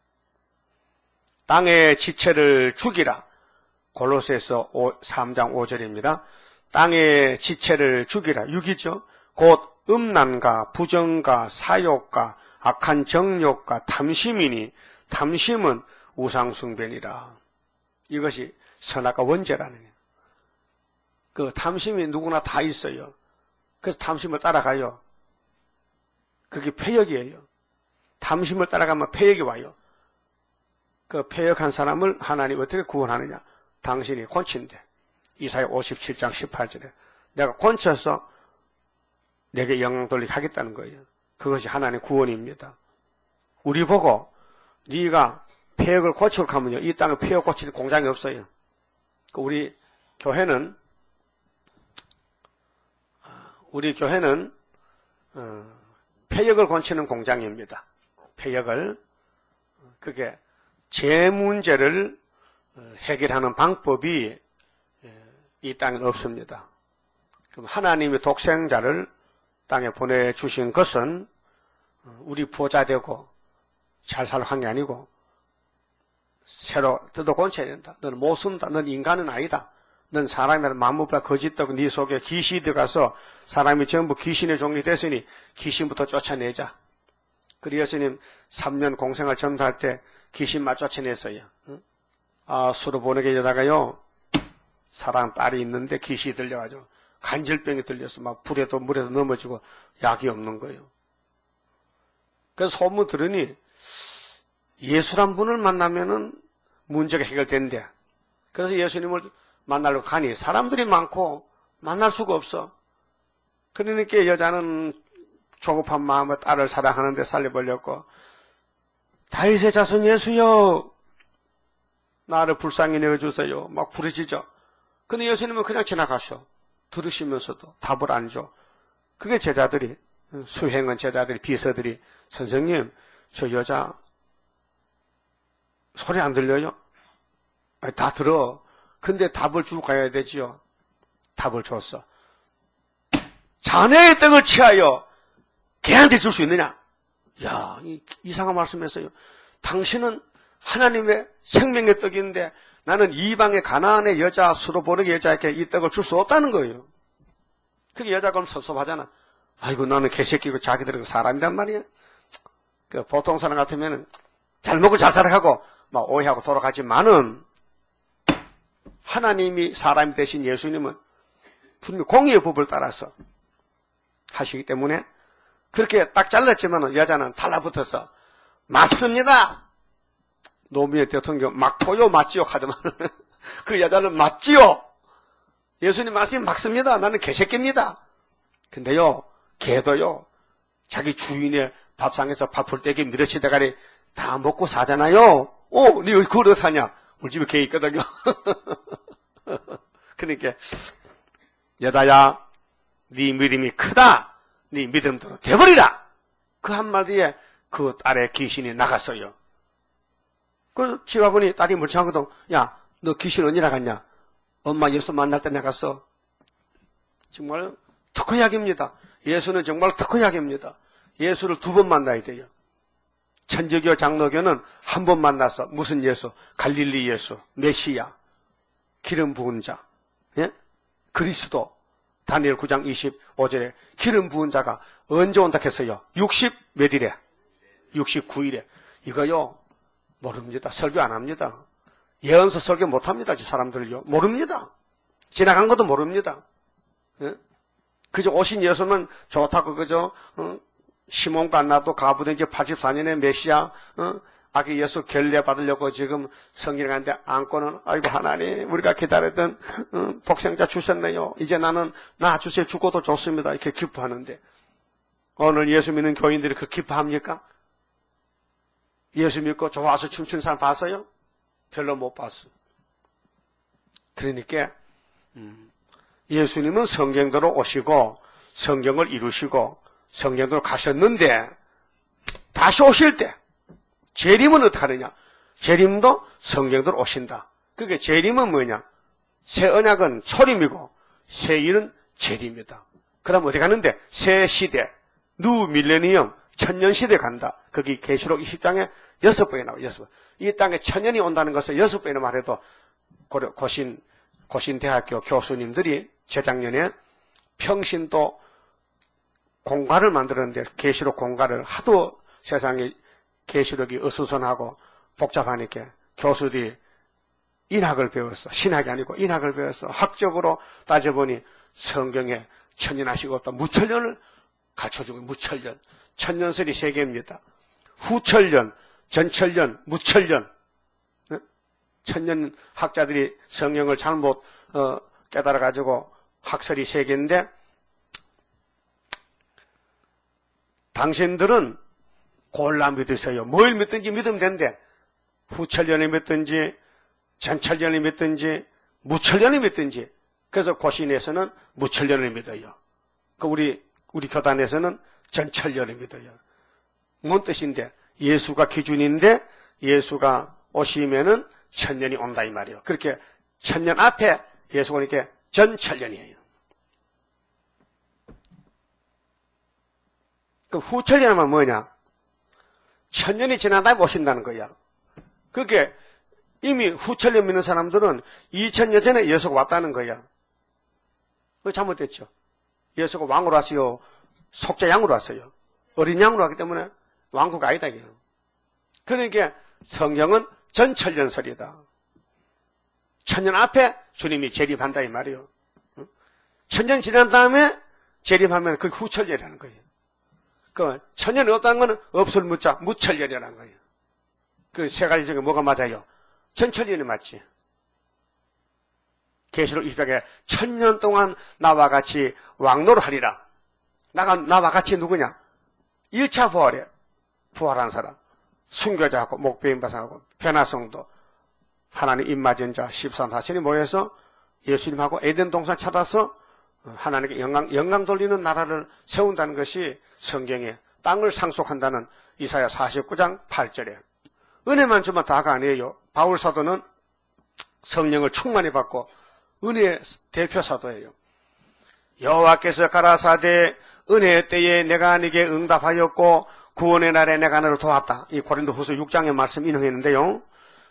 땅의 지체를 죽이라. 골로새서 3장 5절입니다. 땅의 지체를 죽이라. 육이죠. 곧 음란과 부정과 사욕과 악한 정욕과 탐심이니 탐심은 우상숭배니라. 이것이 선악과 원죄라는 거예요. 그 탐심이 누구나 다 있어요. 그래서 탐심을 따라가요. 그게 패역이에요. 탐심을 따라가면 패역이 와요. 그 패역한 사람을 하나님 어떻게 구원하느냐? 당신이 곤친대. 이사야 57장 18절에 내가 곤쳐서 내게 영광 돌리게 하겠다는 거예요. 그것이 하나님의 구원입니다. 우리 보고 네가 폐역을 고치고 가면요, 이 땅에 폐역 고치는 공장이 없어요. 우리 교회는 폐역을 고치는 공장입니다. 폐역을. 그게 제 문제를 해결하는 방법이 이 땅에 없습니다. 그럼 하나님의 독생자를 땅에 보내주신 것은 우리 부자 되고 잘 살아간 게 아니고 새로 뜯어 고쳐야 된다. 너는 못 쓴다. 너는 인간은 아니다. 넌 사람이라 만무가 거짓되고 네 속에 귀신이 들어가서 사람이 전부 귀신의 종이 됐으니 귀신부터 쫓아내자. 그리고 예수님 3년 공생활 전도할 때 귀신만 쫓아냈어요. 수로 보내게 여자가요, 사람 딸이 있는데 귀신이 들려가지고 간질병이 들려서 막 불에도 물에도 넘어지고 약이 없는 거예요. 그래서 소문 들으니 예수란 분을 만나면은 문제가 해결된대. 그래서 예수님을 만나러 가니 사람들이 많고 만날 수가 없어. 그러니까 여자는 조급한 마음에 딸을 사랑하는데 살려보려고 다윗의 자손 예수여 나를 불쌍히 내어주세요. 막 부르짖어. 근데 예수님은 그냥 지나가셔. 들으시면서도 답을 안 줘. 그게 제자들이, 수행은 제자들이, 비서들이, 선생님 저 여자 소리 안 들려요? 아니, 다 들어. 근데 답을 주고 가야 되지요. 답을 줬어. 자네의 떡을 취하여 걔한테 줄 수 있느냐? 야, 이상한 말씀했어요. 당신은 하나님의 생명의 떡인데 나는 이방의 가나안의 여자, 수로보르기 여자에게 이 떡을 줄 수 없다는 거예요. 그게 여자가 그럼 섭섭하잖아. 아이고, 나는 개새끼고 자기들은 사람이란 말이야. 그 보통 사람 같으면 잘 먹고 잘 살아가고 막 오해하고 돌아가지만은 하나님이 사람이 되신 예수님은 분명히 공의의 법을 따라서 하시기 때문에 그렇게 딱 잘랐지만 여자는 달라붙어서 맞습니다. 노무현 대통령 맞고요 맞지요 하더만 그 여자는 맞지요. 예수님 말씀이 맞습니다. 나는 개새끼입니다. 근데요 개도요 자기 주인의 밥상에서 밥풀떼기 미러치대가리 다 먹고 사잖아요. 네 그걸 어디서 사냐? 우리 집에 개 있거든요. 그러니까 여자야 네 믿음이 크다. 네 믿음대로 돼버리라. 그 한마디에 그 딸의 귀신이 나갔어요. 그래서 집에 가보니 딸이 멀쩡하거든. 야, 너 귀신 언제 나갔냐? 엄마 예수 만날 때 나갔어. 정말 특허약입니다. 예수는 정말 특허약입니다. 예수를 2번 만나야 돼요. 천주교 장로교는 한 번 만나서 무슨 예수? 갈릴리 예수, 메시아, 기름 부은 자, 예? 그리스도. 다니엘 9장 25절에 기름 부은 자가 언제 온다 했어요? 60 몇 일에? 69일에. 이거요 모릅니다. 설교 안 합니다. 예언서 설교 못 합니다. 저 사람들요. 모릅니다. 지나간 것도 모릅니다. 예? 그저 오신 예수는 좋다고 그저 시몬과 나도 가부된 지 84년에 메시아 아기 예수 결례 받으려고 지금 성경에 갔는데 안고는 아이고 하나님 우리가 기다렸던 독생자 주셨네요. 이제 나는 나 주세요. 죽어도 좋습니다. 이렇게 기뻐하는데 오늘 예수 믿는 교인들이 그 기뻐합니까? 예수 믿고 좋아서 춤추는 사람 봤어요? 별로 못 봤어요. 그러니까 예수님은 성경대로 오시고 성경을 이루시고 성경대로 가셨는데 다시 오실 때 재림은 어떻게 하느냐? 재림도 성경대로 오신다. 그게 재림은 뭐냐? 새 언약은 초림이고 새 일은 재림이다. 그럼 어디 가는데? 새 시대, 뉴 밀레니엄, 천년시대 간다. 거기 계시록 20장에 6번에 나와요. 6번. 이 땅에 천년이 온다는 것을 6번이나 말해도 고신대학교 교수님들이 재작년에 평신도 공과를 만들었는데 계시록 공과를 하도 세상에 계시록이 어수선하고 복잡하니까 교수들이 인학을 배웠어. 신학이 아니고 인학을 배웠어. 학적으로 따져보니 성경에 천년하시고 또 무천년을 갖춰주고 무천년. 천년설이 세 개입니다. 후천년, 전천년, 무천년. 천년 학자들이 성경을 잘못 깨달아가지고 학설이 세 개인데 당신들은 골라 믿으세요. 뭘 믿든지 믿으면 된대. 후천년에 믿든지 전천년에 믿든지 무천년에 믿든지. 그래서 고신에서는 무천년을 믿어요. 우리 교단에서는 전천년을 믿어요. 뭔 뜻인데? 예수가 기준인데 예수가 오시면은 천년이 온다 이 말이에요. 그렇게 천년 앞에 예수가 오니까 전천년이에요. 그 후천년 하면 뭐냐? 천년이 지난 다음에 오신다는 거야. 그게 이미 후천년 믿는 사람들은 2000년 전에 예수가 왔다는 거야. 그거 잘못됐죠. 예수가 왕으로 왔어요. 속죄 양으로 왔어요. 어린 양으로 왔기 때문에 왕국 아니다 이게요. 그러니까 성경은 전천년설이다. 천년 앞에 주님이 재림한다 이 말이에요. 천년 지난 다음에 재림하면 그게 후천년이라는 거예요. 그 천년이 없다는 것은 없을 무자 무천년이라는 거예요. 그 세 가지 중에 뭐가 맞아요? 전천년이 맞지. 계시록 20장에 천년 동안 나와 같이 왕노릇하리라. 나와 같이 누구냐? 1차 부활에 부활한 사람. 순교자하고 목배인 바사하고 변화성도 하나님 입맞은 자 14사신이 모여서 예수님하고 에덴 동산 찾아서 하나님께 영광 돌리는 나라를 세운다는 것이 성경에 땅을 상속한다는 이사야 49장 8절에 은혜만 주면 다가 아니에요. 바울 사도는 성령을 충만히 받고 은혜의 대표 사도예요. 여호와께서 가라사대 은혜의 때에 내가 네게 응답하였고 구원의 날에 내가 너를 도왔다. 이 고린도후서 6장의 말씀 인용했는데요.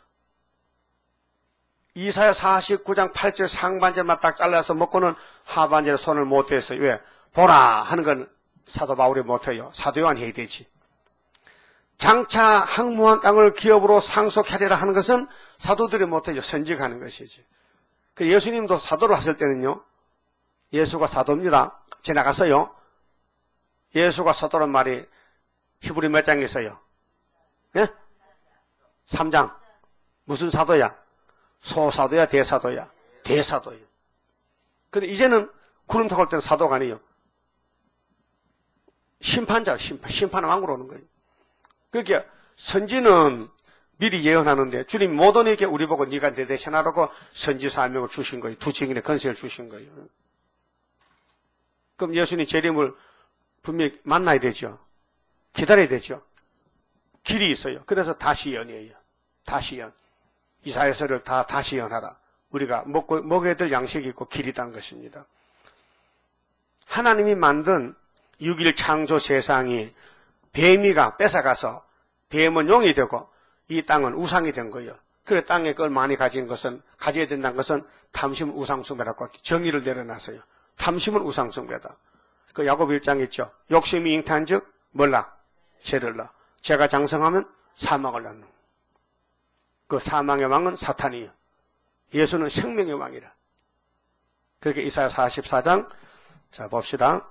이사야 49장 8절 상반절만 딱 잘라서 먹고는 하반절에 손을 못 대어요. 왜? 보라 하는 건 사도 바울이 못해요. 사도 요한이 해야 되지. 장차 항무한 땅을 기업으로 상속하리라 하는 것은 사도들이 못해요. 선직하는 것이지. 그 예수님도 사도로 하실 때는요. 예수가 사도입니다. 지나갔어요. 예수가 사도란 말이 히브리 몇 장에 있어요? 예? 3장. 무슨 사도야? 소사도야 대사도야? 대사도예요. 근데 이제는 구름 타고 올 때는 사도가 아니에요. 심판자, 심판의 왕으로 오는 거예요. 그러니까 선지는 미리 예언하는데 주님 모든 이에게 우리 보고 네가 내 대신하라고 선지 사명을 주신 거예요. 두 증인의 권세를 주신 거예요. 그럼 예수님 재림을 분명히 만나야 되죠. 기다려야 되죠. 길이 있어요. 그래서 다시 예언이에요. 다시 예언. 이사야서를 다 다시 예언하라. 우리가 먹어야 될 양식이 있고 길이란 것입니다. 하나님이 만든 6일 창조 세상이 뱀이가 뺏어가서 뱀은 용이 되고 이 땅은 우상이 된 거예요. 그래 땅에 그걸 많이 가진 것은 가져야 된다는 것은 탐심은 우상숭배라고 정의를 내려놨어요. 탐심은 우상숭배다. 그 야고보 1장 있죠. 욕심이 잉태한즉 뭘라? 죄를 낳아. 죄가 장성하면 사망을 낳는. 그 사망의 왕은 사탄이에요. 예수는 생명의 왕이라. 그렇게 이사야 44장 자 봅시다.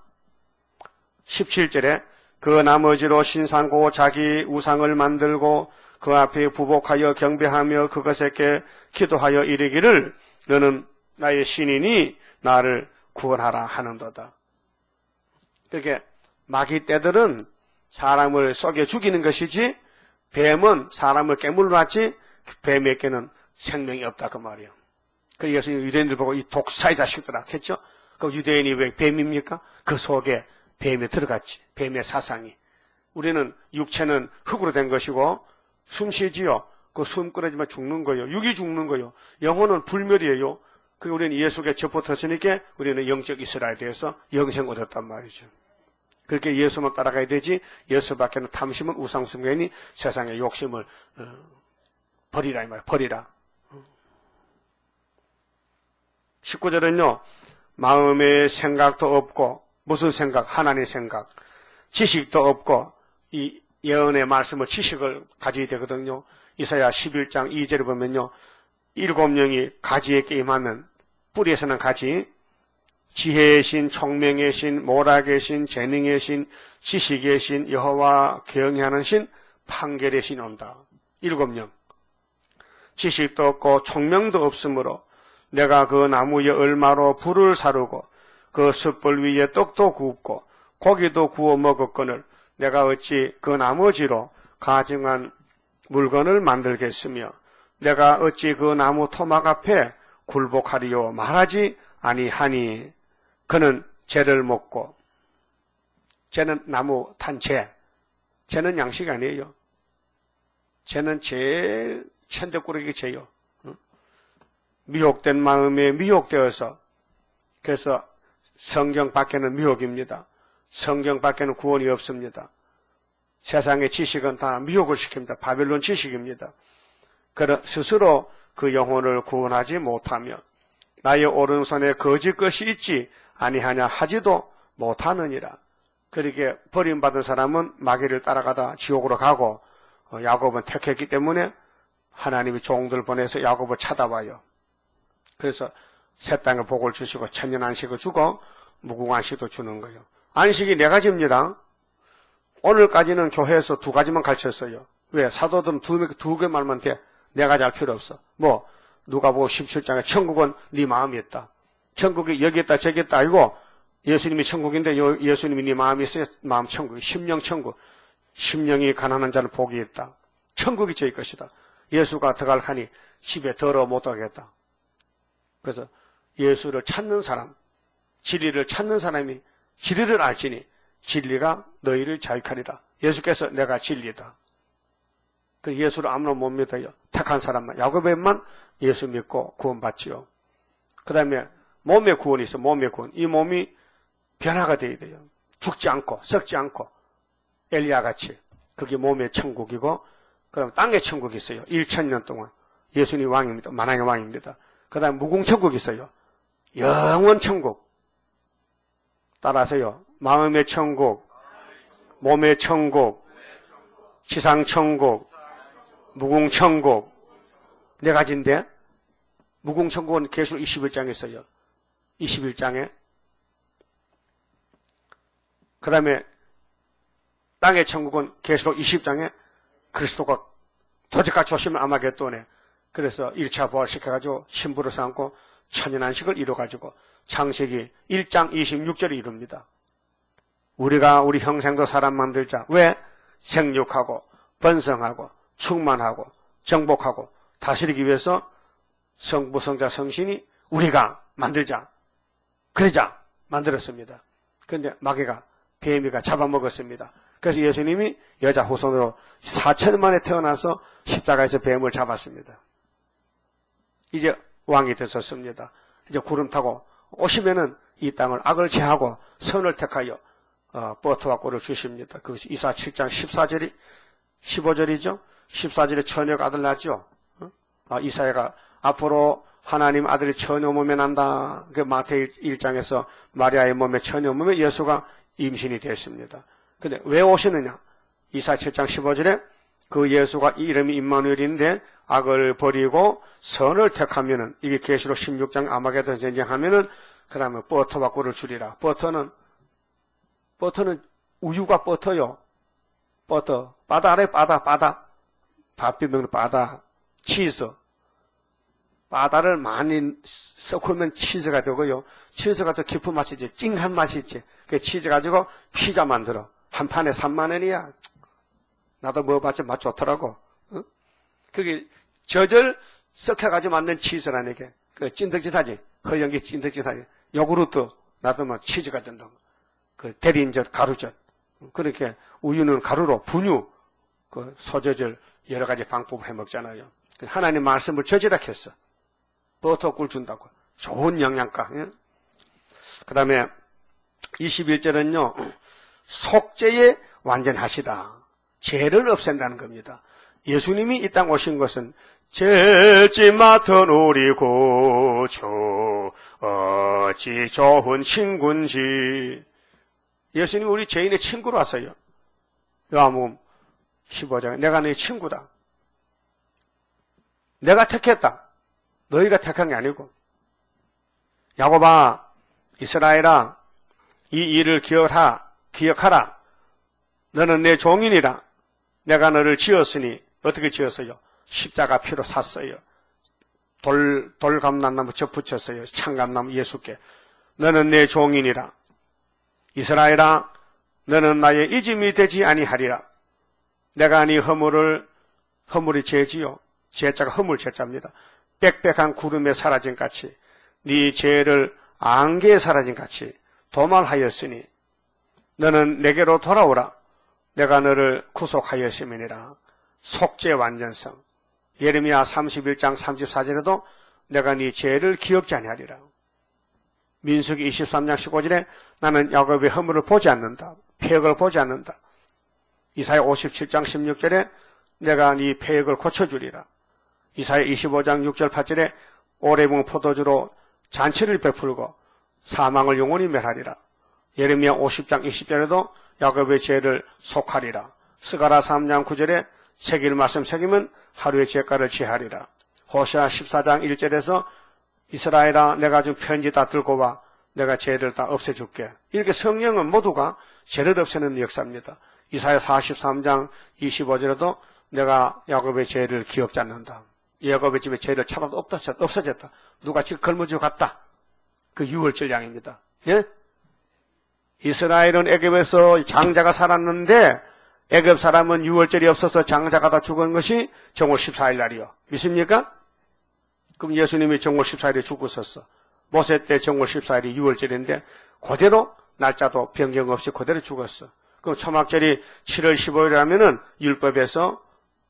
17절에 그 나머지로 신상고 자기 우상을 만들고 그 앞에 부복하여 경배하며 그것에게 기도하여 이르기를 너는 나의 신이니 나를 구원하라 하는도다. 그렇게 마귀 떼들은 사람을 속여 죽이는 것이지 뱀은 사람을 깨물어놨지 뱀에게는 생명이 없다 그 말이에요. 그래서 예수님 유대인들 보고 이 독사의 자식들아 했죠. 그 유대인이 왜 뱀입니까? 그 속에 뱀이 들어갔지. 뱀의 사상이. 우리는 육체는 흙으로 된 것이고 숨 쉬지요. 그 숨 끊어지면 죽는 거예요. 육이 죽는 거예요. 영혼은 불멸이에요. 그 우리는 예수께 접붙었으니까 우리는 영적 이스라엘에 대해서 영생 얻었단 말이죠. 그렇게 예수만 따라가야 되지 예수밖에는 탐심은 우상숭배니 세상의 욕심을 버리라 이 말이야. 버리라. 19절은요. 마음의 생각도 없고 무슨 생각? 하나님의 생각. 지식도 없고 이 예언의 말씀을 지식을 가지게 되거든요. 이사야 11장 2절에 보면요. 7명이 가지에 게임하면 뿌리에서는 가지, 지혜의 신, 총명의 신, 모락의 신, 재능의 신, 지식의 신, 여호와 경외하는 신, 판결의 신이 온다. 7명. 지식도 없고 총명도 없으므로 내가 그 나무에 얼마로 불을 사르고 그 숯불 위에 떡도 굽고 고기도 구워 먹었거늘 내가 어찌 그 나머지로 가증한 물건을 만들겠으며 내가 어찌 그 나무 토막 앞에 굴복하리요 말하지 아니하니 그는 죄를 먹고 죄는 나무 탄채 죄는 양식 아니에요. 죄는 제일 천대꾸러기 죄요. 미혹된 마음에 미혹되어서 그래서 성경 밖에는 미혹입니다. 성경 밖에는 구원이 없습니다. 세상의 지식은 다 미혹을 시킵니다. 바벨론 지식입니다. 스스로 그 영혼을 구원하지 못하며 나의 오른손에 거짓 것이 있지 아니하냐 하지도 못하느니라. 그렇게 버림받은 사람은 마귀를 따라가다 지옥으로 가고 야곱은 택했기 때문에 하나님이 종들 보내서 야곱을 찾아와요. 그래서 새 땅에 복을 주시고 천년 안식을 주고 무궁안식도 주는 거예요. 안식이 4가지입니다. 오늘까지는 교회에서 2가지만 가르쳤어요. 왜? 사도들은 2개 말만 돼. 4가지 할 필요 없어. 누가복음 17장에 천국은 네 마음이 있다. 천국이 여기 있다 저기 있다 아니고 예수님이 천국인데 예수님이 네 마음이 있어야 마음 천국, 심령 천국. 심령이 가난한 자는 복이 있다. 천국이 저희 것이다. 예수가 들어갈 하니 집에 더러 못 가겠다. 그래서 예수를 찾는 사람, 진리를 찾는 사람이 진리를 알지니 진리가 너희를 자유하리라. 예수께서 내가 진리다. 그 예수를 아무나 못 믿어요. 택한 사람만, 야곱에만 예수 믿고 구원받지요. 그 다음에 몸의 구원이 있어. 몸의 구원. 이 몸이 변화가 되어야 돼요. 죽지 않고 썩지 않고 엘리야같이. 그게 몸의 천국이고 그 다음에 땅의 천국이 있어요. 1000년 동안. 예수님 왕입니다. 만왕의 왕입니다. 그 다음에 무궁천국이 있어요. 영원 천국. 따라서요. 마음의 천국, 몸의 천국, 지상 천국, 무궁천국. 4가지인데 무궁천국은 계시록 21장에 있어요. 21장에. 그 다음에 땅의 천국은 계시록 20장에 그리스도가 도적같이 오시면 아마겟돈에 그래서 1차 부활시켜가지고 신부를 삼고 천연안식을 이뤄가지고 창세기 1장 26절을 이룹니다. 우리가 우리 형상도 사람 만들자. 왜? 생육하고 번성하고 충만하고 정복하고 다스리기 위해서 성부 성자 성신이 우리가 만들자. 그러자 만들었습니다. 그런데 마귀가 뱀이가 잡아먹었습니다. 그래서 예수님이 여자 후손으로 4천 만에 태어나서 십자가에서 뱀을 잡았습니다. 이제 왕이 되셨습니다. 이제 구름 타고 오시면은 이 땅을 악을 제하고 선을 택하여 버터와 꿀을 주십니다. 그것이 이사 7장 14절이 15절이죠. 14절에 처녀가 아들 낳죠. 이사야가 앞으로 하나님 아들이 처녀 몸에 난다. 그 마태 1장에서 마리아의 몸에 처녀 몸에 예수가 임신이 됐습니다. 근데 왜 오시느냐? 이사 7장 15절에 그 예수가 이름이 임마누엘인데 악을 버리고 선을 택하면은 이게 계시록 16장 아마겟돈 전쟁하면은 그 다음에 버터와 꿀을 주리라. 버터는 우유가 버터요. 버터. 바다 알아요? 바다. 밥 비먹는 바다. 치즈. 바다를 많이 섞으면 치즈가 되고요. 치즈가 더 깊은 맛이 있지. 찡한 맛이 있지. 그 치즈 가지고 피자 만들어. 한 판에 3만 원이야. 나도 먹어봤지 맛 좋더라고. 어? 그게 저절 섞여가지고 만든 치즈라는 게. 그 찐득찐하지. 허연기 찐득찐하지. 요구르트 놔두면 치즈가 된다고. 그 대리인젓, 가루젓. 그렇게 우유는 가루로 분유, 그 소저절 여러 가지 방법을 해 먹잖아요. 하나님 말씀을 저지락했어. 버터 꿀 준다고. 좋은 영양가. 예? 그 다음에 21절은요. 속죄에 완전하시다. 죄를 없앤다는 겁니다. 예수님이 이 땅 오신 것은 죄지 맡은 우리 구주 어찌 좋은 친구인지. 예수님이 우리 죄인의 친구로 왔어요. 요한복음 15장에 내가 너희 친구다. 내가 택했다. 너희가 택한 게 아니고. 야곱아, 이스라엘아, 이 일을 기억하라. 너는 내 종인이라. 내가 너를 지었으니 어떻게 지었어요? 십자가 피로 샀어요. 돌감람나무 접 붙였어요. 창감나무 예수께. 너는 내 종인이라. 이스라엘아, 너는 나의 이짐이 되지 아니하리라. 내가 네 허물이 죄지요. 죄자가 허물 죄자입니다. 빽빽한 구름에 사라진 같이 네 죄를 안개에 사라진 같이 도말하였으니 너는 내게로 돌아오라. 내가 너를 구속하였음이니라. 속죄 완전성. 예레미야 31장 34절에도 내가 네 죄를 기억지 아니하리라. 민수기 23장 15절에 나는 야곱의 허물을 보지 않는다. 패역을 보지 않는다. 이사야 57장 16절에 내가 네 패역을 고쳐주리라. 이사야 25장 6절 8절에 오레붕 포도주로 잔치를 베풀고 사망을 영원히 멸하리라. 예레미야 50장 20절에도 야곱의 죄를 속하리라. 스가랴 3장 9절에 새길 말씀 새기면 하루의 죄가를 지하리라. 호세아 14장 1절에서 이스라엘아 내가 준 편지 다 들고 와. 내가 죄를 다 없애줄게. 이렇게 성령은 모두가 죄를 없애는 역사입니다. 이사야 43장 25절에도 내가 야곱의 죄를 기억지 않는다. 야곱의 집에 죄를 차라도 없어졌다. 누가 지금 걸머지고 갔다. 그 유월절 양입니다. 예? 이스라엘은 애굽에서 장자가 살았는데 애굽 사람은 유월절이 없어서 장자가 다 죽은 것이 정월 14일 날이요. 믿습니까? 그럼 예수님이 정월 14일에 죽으셨어. 모세 때 정월 14일이 유월절인데 그대로 날짜도 변경 없이 그대로 죽었어. 그럼 초막절이 7월 15일이라면은 율법에서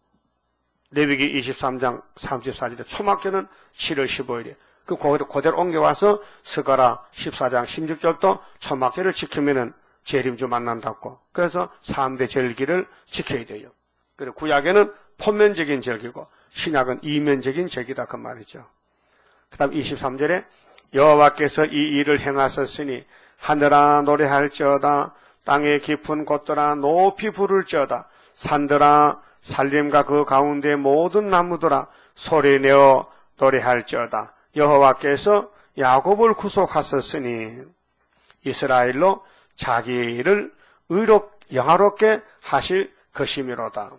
레위기 23장 34절에 초막절은 7월 15일이에요. 그 그대로 옮겨와서 스가랴 14장 16절도 초막절을 지키면은 재림주 만난다고. 그래서 3대 절기를 지켜야 돼요. 그리고 구약에는 포면적인 절기고 신약은 이면적인 절기다 그 말이죠. 그 다음 23절에 여호와께서 이 일을 행하셨으니 하늘아 노래할지어다. 땅의 깊은 곳들아 높이 부를지어다. 산들아 산림과 그 가운데 모든 나무들아 소리내어 노래할지어다. 여호와께서 야곱을 구속하셨으니 이스라엘로 자기를 영화롭게 하실 것이미로다.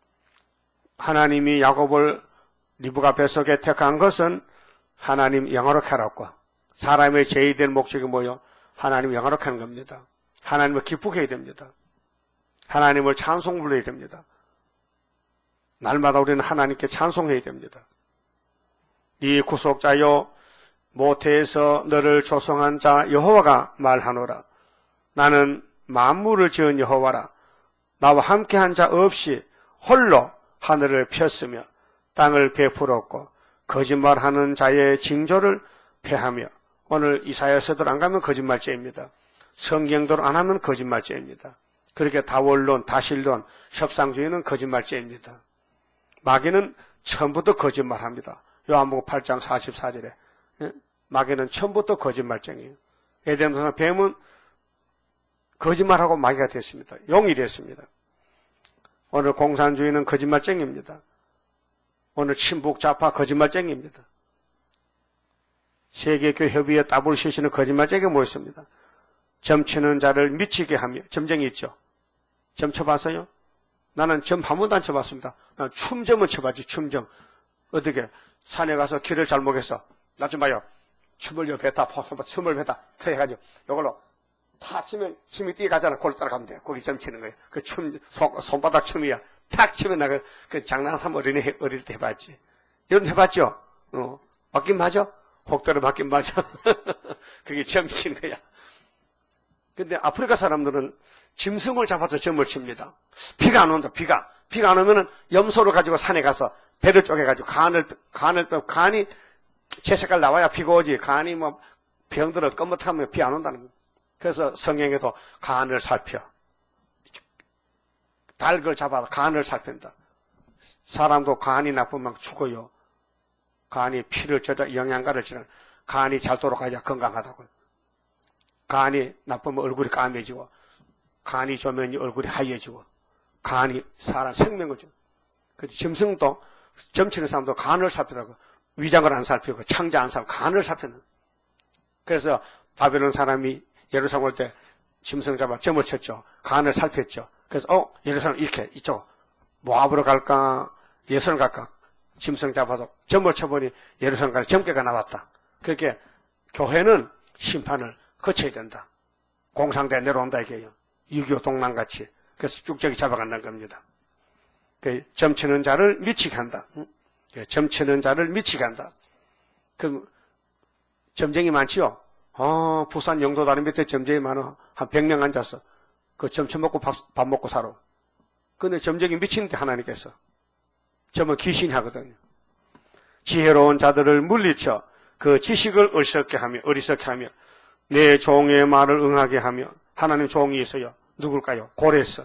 하나님이 야곱을 리브가 뱃속에 택한 것은 하나님 영화롭게 하라고. 사람의 죄에 될 목적이 뭐요? 하나님을 영화롭게 하는 겁니다. 하나님을 기쁘게 해야 됩니다. 하나님을 찬송 불러야 됩니다. 날마다 우리는 하나님께 찬송해야 됩니다. 네 구속자여 모태에서 너를 조성한 자 여호와가 말하노라. 나는 만물을 지은 여호와라. 나와 함께한 자 없이 홀로 하늘을 폈으며 땅을 베풀었고 거짓말하는 자의 징조를 패하며. 오늘 이사야서들 안 가면 거짓말죄입니다. 성경대로 안 하면 거짓말죄입니다. 그렇게 다원론, 다신론, 협상주의는 거짓말죄입니다. 마귀는 처음부터 거짓말합니다. 요한복음 8장 44절에 마귀는 처음부터 거짓말쟁이에요. 에덴동산 뱀은 거짓말하고 마귀가 됐습니다. 용이 됐습니다. 오늘 공산주의는 거짓말쟁이입니다. 오늘 친북 좌파 거짓말쟁이입니다. 세계교협의회 WCC는 거짓말쟁이가 모였습니다. 점치는 자를 미치게 하며. 점쟁이 있죠? 점 쳐봤어요? 나는 점 한 번도 안 쳐봤습니다. 난 춤점은 쳐봤지. 춤점. 어떻게 산에 가서 길을 잘 모르겠어. 나 좀 봐요. 춤을 뱉다 춤을 뱉다 해가지고 이걸로 탁 치면 침이 뛰어가잖아. 그걸 따라가면 돼. 거기 점 치는 거예요. 그 춤 손바닥 춤이야. 탁 치면 나 그 장난삼 어릴 때 해봤지. 여러분 해봤죠? 맞긴 맞아? 혹대로 맞긴 맞아. 그게 점 치는 거야. 근데 아프리카 사람들은 짐승을 잡아서 점을 칩니다. 비가 안 온다. 비가 안 오면은 염소를 가지고 산에 가서 배를 쪼개가지고 간이 제 색깔 나와야 비가 오지. 간이 뭐 병들어 껌뭇하면 비 안 온다는 거예요. 그래서 성경에도 간을 살펴. 닭을 잡아서 간을 살핀다. 사람도 간이 나쁘면 죽어요. 간이 피를 저자 영양가를 지는 간이 잘 돌아가야 건강하다고요. 간이 나쁘면 얼굴이 까매지고 간이 좋으면 얼굴이 하얘지고 간이 사람 생명을 줍니다. 그 짐승도 점치는 사람도 간을 살피더라고. 위장을 안 살피고 창자 안 살피고 간을 살피는. 그래서 바벨론 사람이 예루살렘 올 때 짐승 잡아 점을 쳤죠. 간을 살폈죠. 그래서 예루살렘 이렇게 이쪽 모압으로 갈까 예선을 갈까 짐승 잡아서 점을 쳐보니 예루살렘까지 점괘가 나왔다. 그렇게 교회는 심판을 거쳐야 된다. 공상대 내려온다 이게요. 6.25 동랑같이. 그래서 쭉저기 잡아간다는 겁니다. 그 점치는 자를 미치게 한다. 점치는 자를 미치게 한다. 그 점쟁이 많지요? 부산 영도 다리 밑에 점쟁이 많아. 한 100명 앉았어. 그 점 쳐먹고 밥 먹고 살아. 근데 점쟁이 미치는데 하나님께서. 점은 귀신이 하거든요. 지혜로운 자들을 물리쳐 그 지식을 어리석게 하며 내 종의 말을 응하게 하며 하나님 종이 있어요. 누굴까요? 고레스.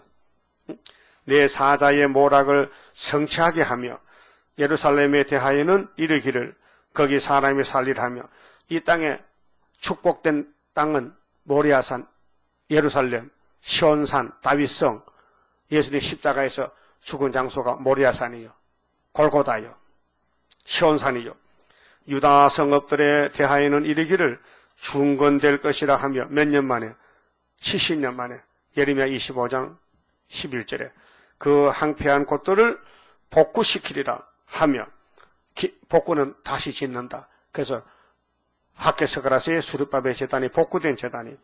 내 사자의 모락을 성취하게 하며 예루살렘에 대하여는 이르기를 거기 사람이 살리라 하며 이 땅에 축복된 땅은 모리아산, 예루살렘, 시온산, 다윗성, 예수님 십자가에서 죽은 장소가 모리아산이요. 골고다요. 시온산이요. 유다 성읍들에 대하여는 이르기를 중건될 것이라 하며 몇 년 만에 70년 만에 예레미야 25장 11절에 그 항폐한 곳들을 복구시키리라 하며 복구는 다시 짓는다. 그래서 학개서가라스의 수르바벨 제단이 복구된 제단이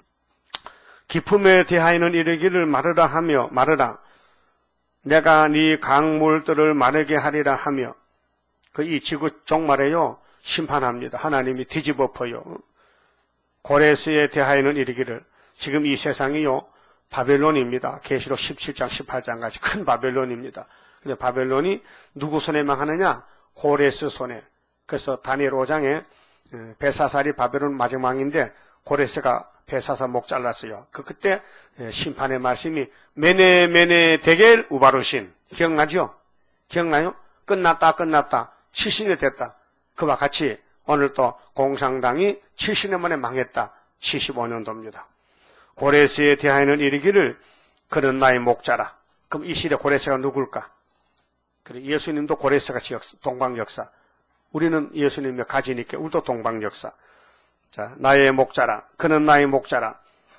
기품에 대하여는 이르기를 마르라 하며 마르라 내가 네 강물들을 마르게 하리라 하며 그 이 지구 종말에요 심판합니다. 하나님이 뒤집어 엎어요. 고레스에 대하여는 이르기를 지금 이 세상이요 바벨론입니다. 계시록 17장 18장 같이 큰 바벨론입니다. 근데 바벨론이 누구 손에 망하느냐? 고레스 손에. 그래서 다니엘 5장에 벨사살이 바벨론 마지막인데 고레스가 벨사살 목 잘랐어요. 그때 심판의 말씀이 메네 데겔 우바루신 기억나죠? 기억나요? 끝났다 70년 됐다. 그와 같이 오늘 또 공산당이 70년 만에 망했다. 75년도입니다. 고레스에 대하여는 이르기를 그는 나의 목자라. 그럼 이 시대 고레스가 누굴까? 그래 예수님도 고레스같이 동방 역사. 우리는 예수님의 가지니까 우리도 동방 역사. 자, 나의 목자라. 그는 나의 목자라.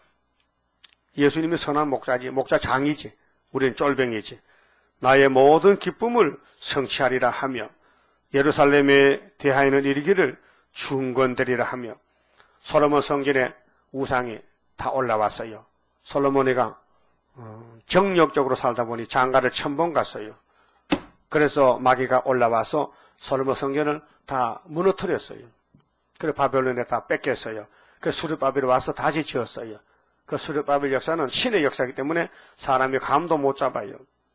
예수님이 선한 목자지. 목자장이지. 우리는 쫄병이지. 나의 모든 기쁨을 성취하리라 하며 예루살렘에 대하여는 이르기를 중건되리라 하며 솔로몬 성전에 우상이 다 올라왔어요. 솔로몬이가 정력적으로 살다 보니 장가를 1000번 갔어요. 그래서 마귀가 올라와서 솔로몬 성전을 다 무너뜨렸어요. 그래 바벨론에 다 뺏겼어요. 그 수르바벨이 와서 다시 지었어요. 그 수르바벨 역사는 신의 역사이기 때문에 사람이 감도 못 잡아요.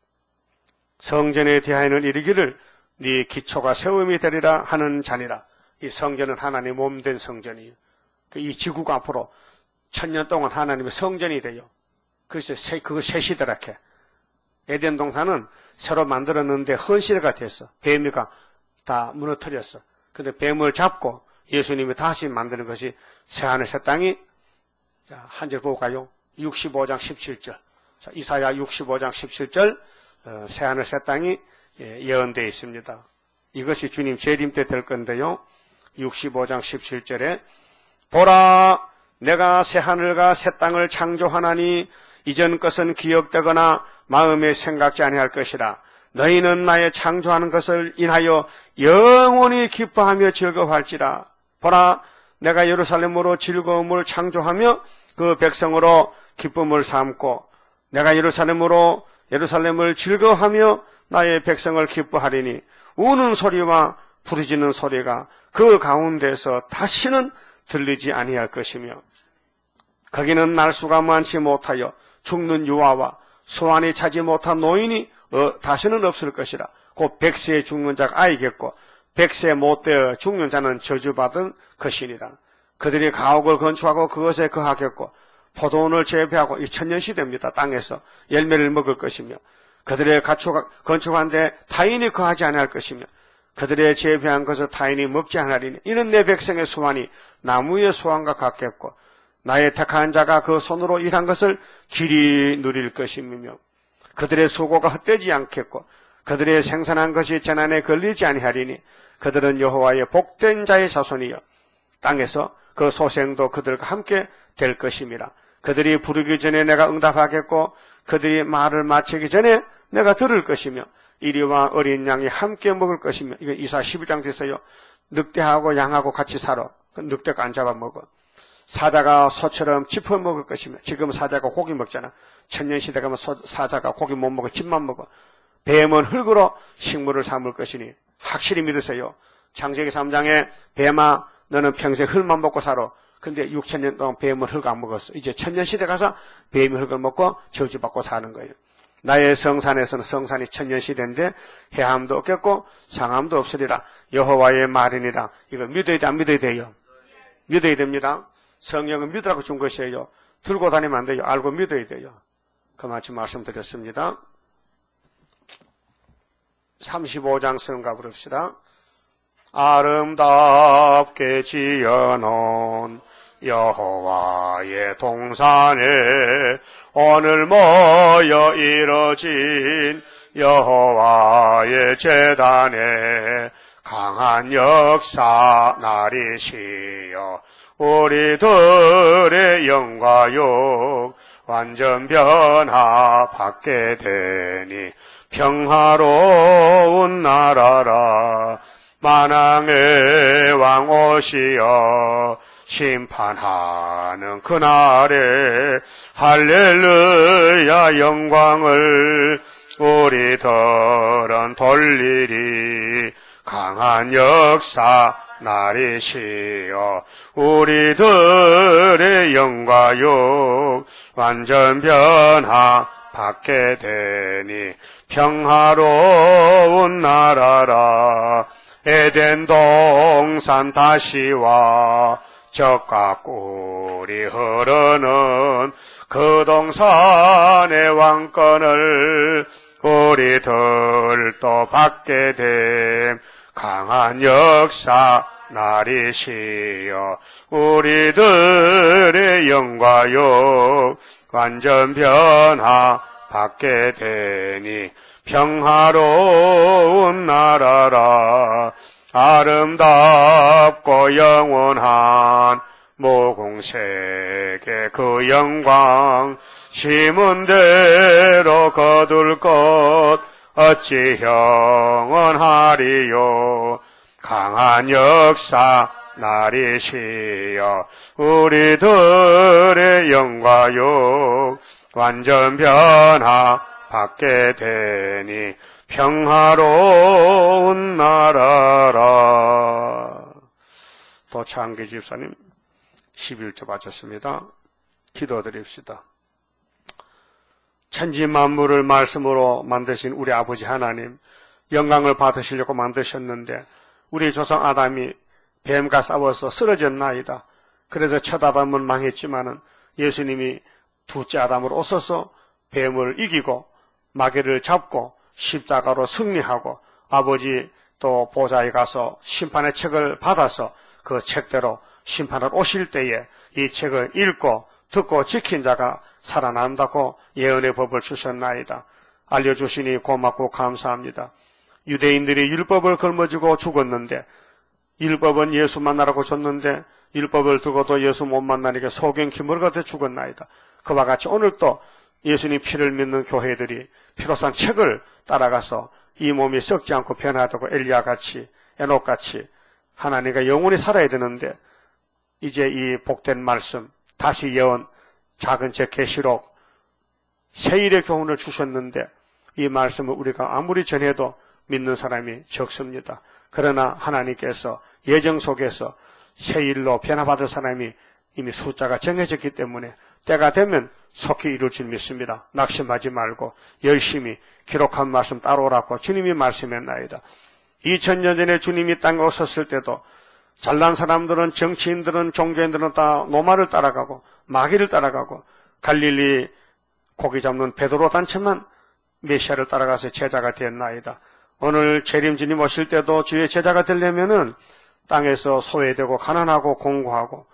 성전에 대하여는 이르기를 네 기초가 세움이 되리라 하는 자니라. 이 성전은 하나님의 몸된 성전이에요. 이 지구가 앞으로 1000년 동안 하나님의 성전이 돼요. 그래서 그거 셋이더라케. 에덴 동산은 새로 만들었는데 헌시대가 됐어. 뱀이가 다 무너뜨렸어. 근데 뱀을 잡고 예수님이 다시 만드는 것이 새하늘 새 땅이 한 절 보고 가요. 65장 17절. 자, 이사야 65장 17절 새하늘 새 땅이 예언되어 있습니다. 이것이 주님 재림 때 될 건데요. 65장 17절에 보라 내가 새하늘과 새 땅을 창조하나니 이전 것은 기억되거나 마음에 생각지 아니할 것이라. 너희는 나의 창조하는 것을 인하여 영원히 기뻐하며 즐거워할지라. 보라 내가 예루살렘으로 즐거움을 창조하며 그 백성으로 기쁨을 삼고 내가 예루살렘을 즐거워하며 나의 백성을 기뻐하리니 우는 소리와 부르짖는 소리가 그 가운데서 다시는 들리지 아니할 것이며 거기는 날수가 많지 못하여 죽는 유아와 소환이 차지 못한 노인이 다시는 없을 것이라. 곧 100세에 죽는 자가 아이겠고 100세 못되어 죽는 자는 저주받은 것이니라. 그들이 가옥을 건축하고 그것에 거하겠고 포도원을 재배하고 이 천년시대입니다. 땅에서 열매를 먹을 것이며 그들의 건축한 데 타인이 거하지 아니할 것이며 그들의 재배한 것을 타인이 먹지 않으리니 이는 내 백성의 소환이 나무의 소환과 같겠고 나의 택한 자가 그 손으로 일한 것을 길이 누릴 것이며 그들의 수고가 헛되지 않겠고 그들의 생산한 것이 재난에 걸리지 아니하리니 그들은 여호와의 복된 자의 자손이여 땅에서 그 소생도 그들과 함께 될 것임이라. 그들이 부르기 전에 내가 응답하겠고 그들이 말을 마치기 전에 내가 들을 것이며 이리와 어린 양이 함께 먹을 것이며. 이거 이사 11장 됐어요. 늑대하고 양하고 같이 살아. 늑대가 안 잡아먹어. 사자가 소처럼 짚어 먹을 것이며. 지금 사자가 고기 먹잖아. 천년시대 가면 사자가 고기 못 먹어. 짚만 먹어. 뱀은 흙으로 식물을 삼을 것이니 확실히 믿으세요. 창세기 3장에 뱀아 너는 평생 흙만 먹고 살아. 근데 6,000년 동안 뱀은 흙 안 먹었어. 이제 천년시대 가서 뱀이 흙을 먹고 저주받고 사는 거예요. 나의 성산에서는 성산이 천년시대인데 해함도 없겠고 상함도 없으리라. 여호와의 말이니라. 이거 믿어야 돼, 안 믿어야 돼요? 믿어야 됩니다. 성령은 믿으라고 준 것이에요. 들고 다니면 안 돼요. 알고 믿어야 돼요. 그만큼 말씀드렸습니다. 35장 성가 부릅시다. 아름답게 지어놓은 여호와의 동산에 오늘 모여 이뤄진 여호와의 제단에 강한 역사 나리시여 우리들의 영과 욕 완전 변화받게 되니 평화로운 나라라. 만왕의 왕 오시어 심판하는 그날에 할렐루야 영광을 우리들은 돌리리. 강한 역사 나리시여 우리들의 영과 욕 완전 변화 받게 되니 평화로운 나라라. 에덴 동산 다시와 적과 꿀이 흐르는 그 동산의 왕권을 우리들도 받게 됨. 강한 역사 나리시여 우리들의 영과 욕 완전 변화 받게 되니 평화로운 나라라. 아름답고 영원한 모공색의 그 영광 심은 대로 거둘 것 어찌 영원하리요. 강한 역사 나리시여 우리들의 영과 욕 완전 변화 받게 되니 평화로운 나라라. 도창기 집사님 11조 바쳤습니다. 기도드립시다. 천지 만물을 말씀으로 만드신 우리 아버지 하나님, 영광을 받으시려고 만드셨는데 우리 조상 아담이 뱀과 싸워서 쓰러졌나이다. 그래서 첫 아담은 망했지만은 예수님이 둘째 아담으로 오셔서 뱀을 이기고 마귀를 잡고 십자가로 승리하고 아버지 또 보좌에 가서 심판의 책을 받아서 그 책대로 심판을 오실 때에 이 책을 읽고 듣고 지킨 자가 살아난다고 예언의 법을 주셨나이다. 알려주시니 고맙고 감사합니다. 유대인들이 율법을 걸머쥐고 죽었는데 율법은 예수 만나라고 줬는데 율법을 두고도 예수 못 만나니까 소경 기물같이 죽었나이다. 그와 같이 오늘도 예수님 피를 믿는 교회들이 피로산 책을 따라가서 이 몸이 썩지 않고 변화되고 엘리야같이 에녹같이 하나님과 영원히 살아야 되는데 이제 이 복된 말씀 다시 예언 작은 책 계시록 세일의 교훈을 주셨는데 이 말씀을 우리가 아무리 전해도 믿는 사람이 적습니다. 그러나 하나님께서 예정 속에서 세일로 변화받을 사람이 이미 숫자가 정해졌기 때문에 때가 되면 속히 이룰 줄 믿습니다. 낙심하지 말고 열심히 기록한 말씀 따라오라고 주님이 말씀했나이다. 2000년 전에 주님이 땅에 오셨을 때도 잘난 사람들은 정치인들은 종교인들은 다 노마를 따라가고 마귀를 따라가고 갈릴리 고기 잡는 베드로 단체만 메시아를 따라가서 제자가 됐나이다. 오늘 재림주님 오실 때도 주의 제자가 되려면은 땅에서 소외되고 가난하고 공고하고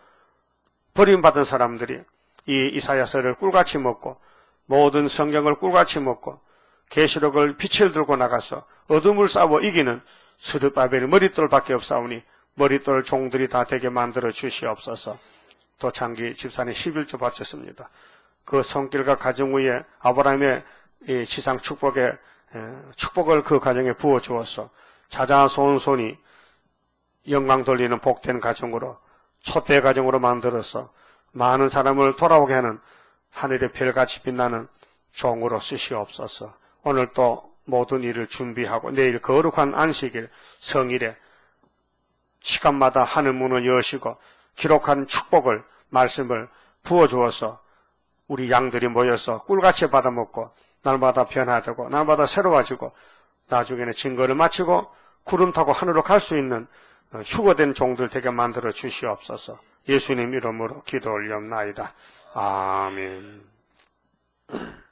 버림받은 사람들이 이 이사야서를 꿀같이 먹고 모든 성경을 꿀같이 먹고 계시록을 빛을 들고 나가서 어둠을 싸워 이기는 스룹바벨 머릿돌밖에 없사오니 머릿돌 종들이 다 되게 만들어 주시옵소서. 또 창기 집사님 11조 바쳤습니다. 그 손길과 가정 위에 아브라함의 이 지상 축복을 그 가정에 부어 주어서 자자손손이 영광 돌리는 복된 가정으로 촛대 가정으로 만들어서 많은 사람을 돌아오게 하는 하늘의 별같이 빛나는 종으로 쓰시옵소서. 오늘 또 모든 일을 준비하고 내일 거룩한 안식일 성일에 시간마다 하늘 문을 여시고 기록한 축복을 말씀을 부어주어서 우리 양들이 모여서 꿀같이 받아먹고 날마다 변화되고 날마다 새로워지고 나중에는 증거를 마치고 구름 타고 하늘로 갈 수 있는 휴거된 종들 되게 만들어 주시옵소서. 예수님 이름으로 기도 올리옵나이다. 아멘.